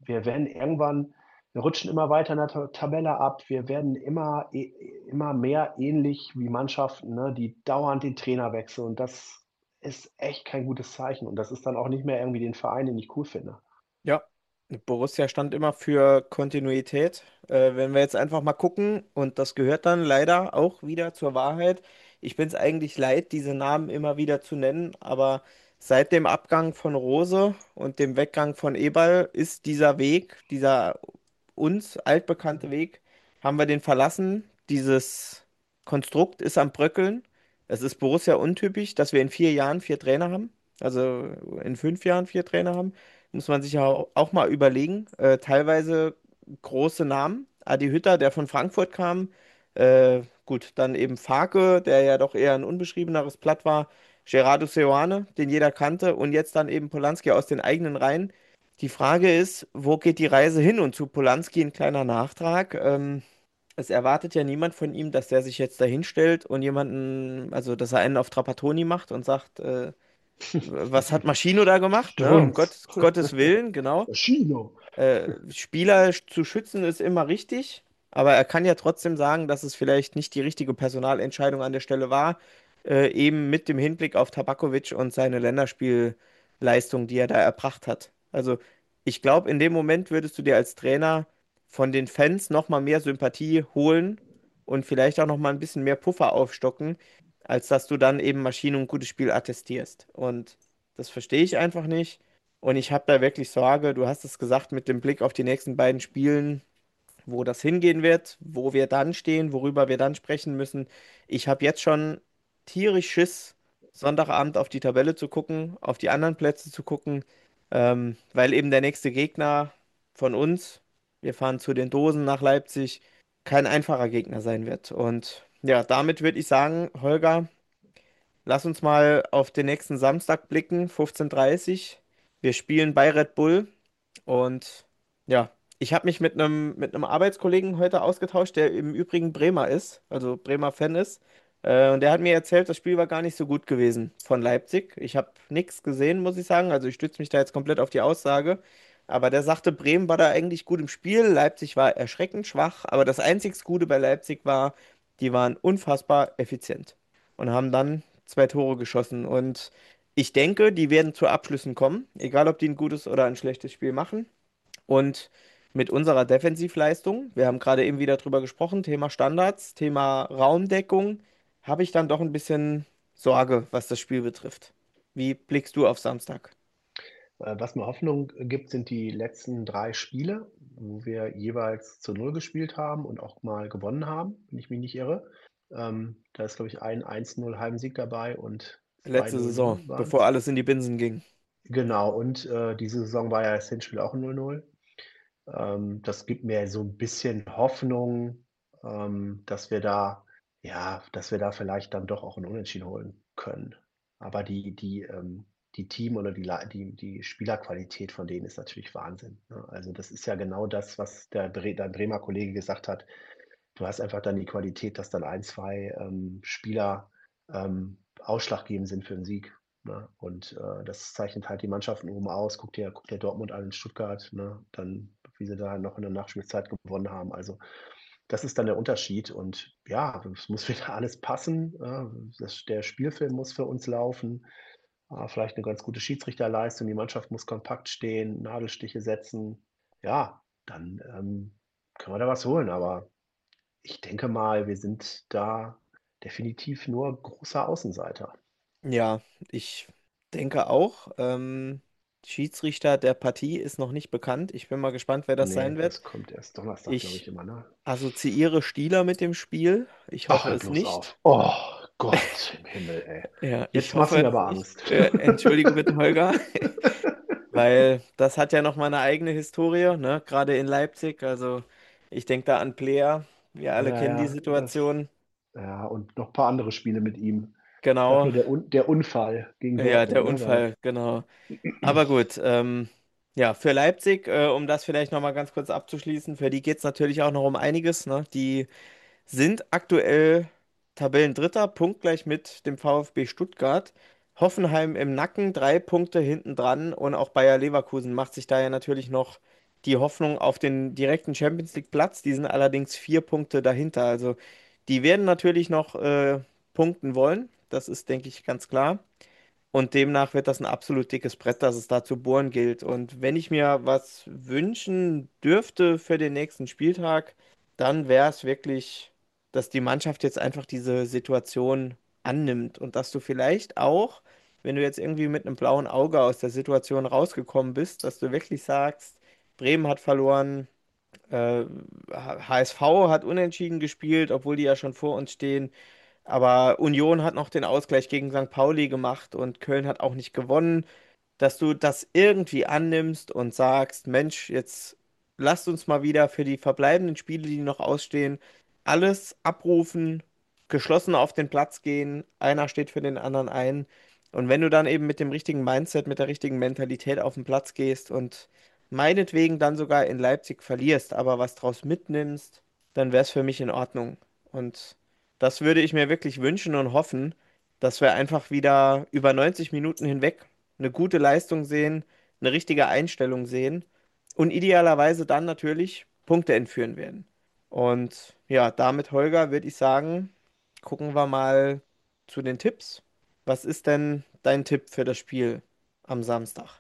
wir rutschen immer weiter in der Tabelle ab. Wir werden immer mehr ähnlich wie Mannschaften, ne, die dauernd den Trainer wechseln und das ist echt kein gutes Zeichen und das ist dann auch nicht mehr irgendwie den Verein, den ich cool finde. Ja, Borussia stand immer für Kontinuität. Wenn wir jetzt einfach mal gucken, und das gehört dann leider auch wieder zur Wahrheit, ich bin es eigentlich leid, diese Namen immer wieder zu nennen, aber seit dem Abgang von Rose und dem Weggang von Eberl ist dieser Weg, dieser uns altbekannte Weg, haben wir den verlassen. Dieses Konstrukt ist am Bröckeln. Es ist Borussia untypisch, dass wir in 4 Jahren 4 Trainer haben, also in 5 Jahren 4 Trainer haben. Muss man sich ja auch mal überlegen. Teilweise große Namen. Adi Hütter, der von Frankfurt kam. Gut, dann eben Farke, der ja doch eher ein unbeschriebeneres Blatt war. Gerardo Seoane, den jeder kannte. Und jetzt dann eben Polanski aus den eigenen Reihen. Die Frage ist, wo geht die Reise hin? Und zu Polanski ein kleiner Nachtrag. Es erwartet ja niemand von ihm, dass der sich jetzt da hinstellt und jemanden, also dass er einen auf Trapattoni macht und sagt, was hat Maschino da gemacht? Ne? Um Strunz. Gottes Willen, genau. Chino. Spieler zu schützen ist immer richtig, aber er kann ja trotzdem sagen, dass es vielleicht nicht die richtige Personalentscheidung an der Stelle war, eben mit dem Hinblick auf Tabakovic und seine Länderspielleistung, die er da erbracht hat. Also ich glaube, in dem Moment würdest du dir als Trainer von den Fans nochmal mehr Sympathie holen und vielleicht auch nochmal ein bisschen mehr Puffer aufstocken, als dass du dann eben Maschine und gutes Spiel attestierst. Und das verstehe ich einfach nicht. Und ich habe da wirklich Sorge, du hast es gesagt, mit dem Blick auf die nächsten beiden Spielen, wo das hingehen wird, wo wir dann stehen, worüber wir dann sprechen müssen. Ich habe jetzt schon tierisch Schiss, Sonntagabend auf die Tabelle zu gucken, auf die anderen Plätze zu gucken, weil eben der nächste Gegner von uns, wir fahren zu den Dosen nach Leipzig, kein einfacher Gegner sein wird. Und ja, damit würde ich sagen, Holger, lass uns mal auf den nächsten Samstag blicken, 15:30 Uhr. Wir spielen bei Red Bull und ja, ich habe mich mit einem Arbeitskollegen heute ausgetauscht, der im Übrigen Bremer ist, also Bremer Fan ist. Und der hat mir erzählt, das Spiel war gar nicht so gut gewesen von Leipzig. Ich habe nichts gesehen, muss ich sagen. Also ich stütze mich da jetzt komplett auf die Aussage. Aber der sagte, Bremen war da eigentlich gut im Spiel. Leipzig war erschreckend schwach. Aber das einzig Gute bei Leipzig war, die waren unfassbar effizient und haben dann 2 Tore geschossen. Und ich denke, die werden zu Abschlüssen kommen, egal ob die ein gutes oder ein schlechtes Spiel machen. Und mit unserer Defensivleistung, wir haben gerade eben wieder drüber gesprochen, Thema Standards, Thema Raumdeckung, habe ich dann doch ein bisschen Sorge, was das Spiel betrifft. Wie blickst du auf Samstag? Was mir Hoffnung gibt, sind die letzten 3 Spiele, wo wir jeweils zu 0 gespielt haben und auch mal gewonnen haben, wenn ich mich nicht irre. Da ist, glaube ich, ein 1-0 Heimsieg dabei und zwei Letzte 0-0 Saison, waren bevor es. alles in die Binsen ging. Genau, und diese Saison war ja das Hinspiel auch 0-0. Das gibt mir so ein bisschen Hoffnung, dass wir da ja, dass wir da vielleicht dann doch auch 'n Unentschieden holen können. Aber die Team oder die Spielerqualität von denen ist natürlich Wahnsinn, ne? Also, das ist ja genau das, was dein Bremer Kollege gesagt hat. Du hast einfach dann die Qualität, dass dann ein 2 Spieler, ausschlaggebend sind für 'n Sieg, ne? Und, das zeichnet halt die Mannschaften oben aus. Guck dir Dortmund an in Stuttgart, ne? Dann, wie sie da noch in der Nachspielzeit gewonnen haben. Also, das ist dann der Unterschied und ja, es muss wieder alles passen, der Spielfilm muss für uns laufen, vielleicht 'ne ganz gute Schiedsrichterleistung. Die Mannschaft muss kompakt stehen, Nadelstiche setzen. Ja, dann, können wir da was holen, aber ich denke mal, wir sind da definitiv nur großer Außenseiter. Ja, ich denke auch. Schiedsrichter der Partie ist noch nicht bekannt. Ich bin mal gespannt, wer das sein Ne, wird. das kommt erst Donnerstag, glaube ich, Ich immer, ne? assoziiere Stieler mit dem Spiel. Ich Ach, hoffe hör es bloß nicht. auf. Oh Gott im Himmel, ey. Ja, ich Jetzt machst du hoffe mir es aber nicht. Angst. Entschuldige bitte, Holger, weil das hat ja noch mal eine eigene Historie, ne? Gerade in Leipzig. Also ich denke da an Player. Wir alle Ja, kennen die ja, Situation. ja, und noch ein paar andere Spiele mit ihm. Ich sage Genau. nur der Unfall gegen Ja, Dortmund, der ne? Da Unfall, genau. Aber gut, ja, für Leipzig, um das vielleicht noch mal ganz kurz abzuschließen, für die geht es natürlich auch noch um einiges, ne? Die sind aktuell Tabellendritter, punktgleich mit dem VfB Stuttgart. Hoffenheim im Nacken, 3 Punkte hinten dran und auch Bayer Leverkusen macht sich da ja natürlich noch die Hoffnung auf den direkten Champions League Platz. Die sind allerdings 4 Punkte dahinter. Also die werden natürlich noch punkten wollen. Das ist, denke ich, ganz klar. Und demnach wird das ein absolut dickes Brett, das es da zu bohren gilt. Und wenn ich mir was wünschen dürfte für den nächsten Spieltag, dann wäre es wirklich, dass die Mannschaft jetzt einfach diese Situation annimmt und dass du vielleicht auch, wenn du jetzt irgendwie mit einem blauen Auge aus der Situation rausgekommen bist, dass du wirklich sagst, Bremen hat verloren, äh, HSV hat unentschieden gespielt, obwohl die ja schon vor uns stehen. Aber Union hat noch den Ausgleich gegen St. Pauli gemacht und Köln hat auch nicht gewonnen, dass du das irgendwie annimmst und sagst, Mensch, jetzt lasst uns mal wieder für die verbleibenden Spiele, die noch ausstehen, alles abrufen, geschlossen auf den Platz gehen, einer steht für den anderen ein. Und wenn du dann eben mit dem richtigen Mindset, mit der richtigen Mentalität auf den Platz gehst und meinetwegen dann sogar in Leipzig verlierst, aber was draus mitnimmst, dann wäre es für mich in Ordnung. Und das würde ich mir wirklich wünschen und hoffen, dass wir einfach wieder über 90 Minuten hinweg eine gute Leistung sehen, eine richtige Einstellung sehen und idealerweise dann natürlich Punkte entführen werden. Und ja, damit, Holger, würde ich sagen, gucken wir mal zu den Tipps. Was ist denn dein Tipp für das Spiel am Samstag?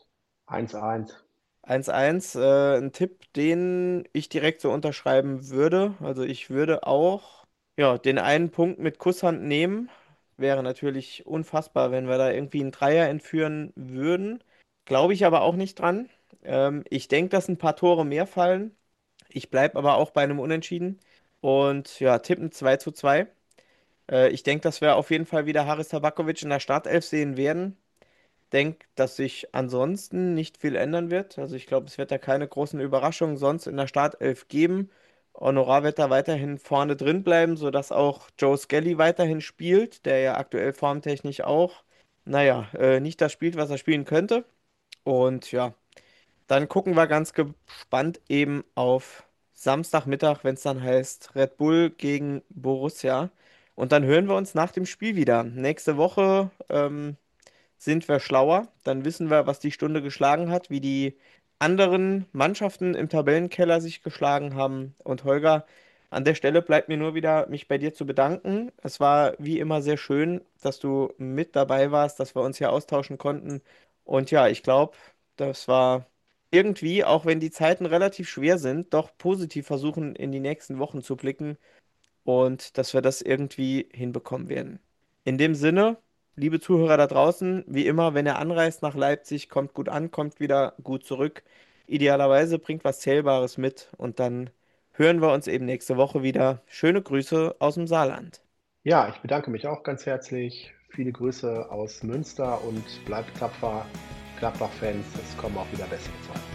1-1. 1-1, ein Tipp, den ich direkt so unterschreiben würde. Also ich würde auch, ja, den einen Punkt mit Kusshand nehmen. Wäre natürlich unfassbar, wenn wir da irgendwie einen Dreier entführen würden. Glaube ich aber auch nicht dran. Ich denke, dass ein paar Tore mehr fallen. Ich bleibe aber auch bei einem Unentschieden. Und ja, tippen 2:2. Ich denke, dass wir auf jeden Fall wieder Haris Tabakovic in der Startelf sehen werden. Denke, dass sich ansonsten nicht viel ändern wird. Also ich glaube, es wird da keine großen Überraschungen sonst in der Startelf geben. Honorar wird da weiterhin vorne drin bleiben, sodass auch Joe Skelly weiterhin spielt, der ja aktuell formtechnisch auch, naja, nicht das spielt, was er spielen könnte. Und ja, dann gucken wir ganz gespannt eben auf Samstagmittag, wenn es dann heißt Red Bull gegen Borussia. Und dann hören wir uns nach dem Spiel wieder. Nächste Woche sind wir schlauer. Dann wissen wir, was die Stunde geschlagen hat, wie die anderen Mannschaften im Tabellenkeller sich geschlagen haben. Und Holger, an der Stelle bleibt mir nur wieder, mich bei dir zu bedanken. Es war wie immer sehr schön, dass du mit dabei warst, dass wir uns hier austauschen konnten. Und ja, ich glaube, das war irgendwie, auch wenn die Zeiten relativ schwer sind, doch positiv versuchen, in die nächsten Wochen zu blicken und dass wir das irgendwie hinbekommen werden. In dem Sinne, liebe Zuhörer da draußen, wie immer, wenn ihr anreist nach Leipzig, kommt gut an, kommt wieder gut zurück. Idealerweise bringt was Zählbares mit und dann hören wir uns eben nächste Woche wieder. Schöne Grüße aus dem Saarland. Ja, ich bedanke mich auch ganz herzlich. Viele Grüße aus Münster und bleibt tapfer, Gladbach-Fans. Es kommen auch wieder bessere Zeiten.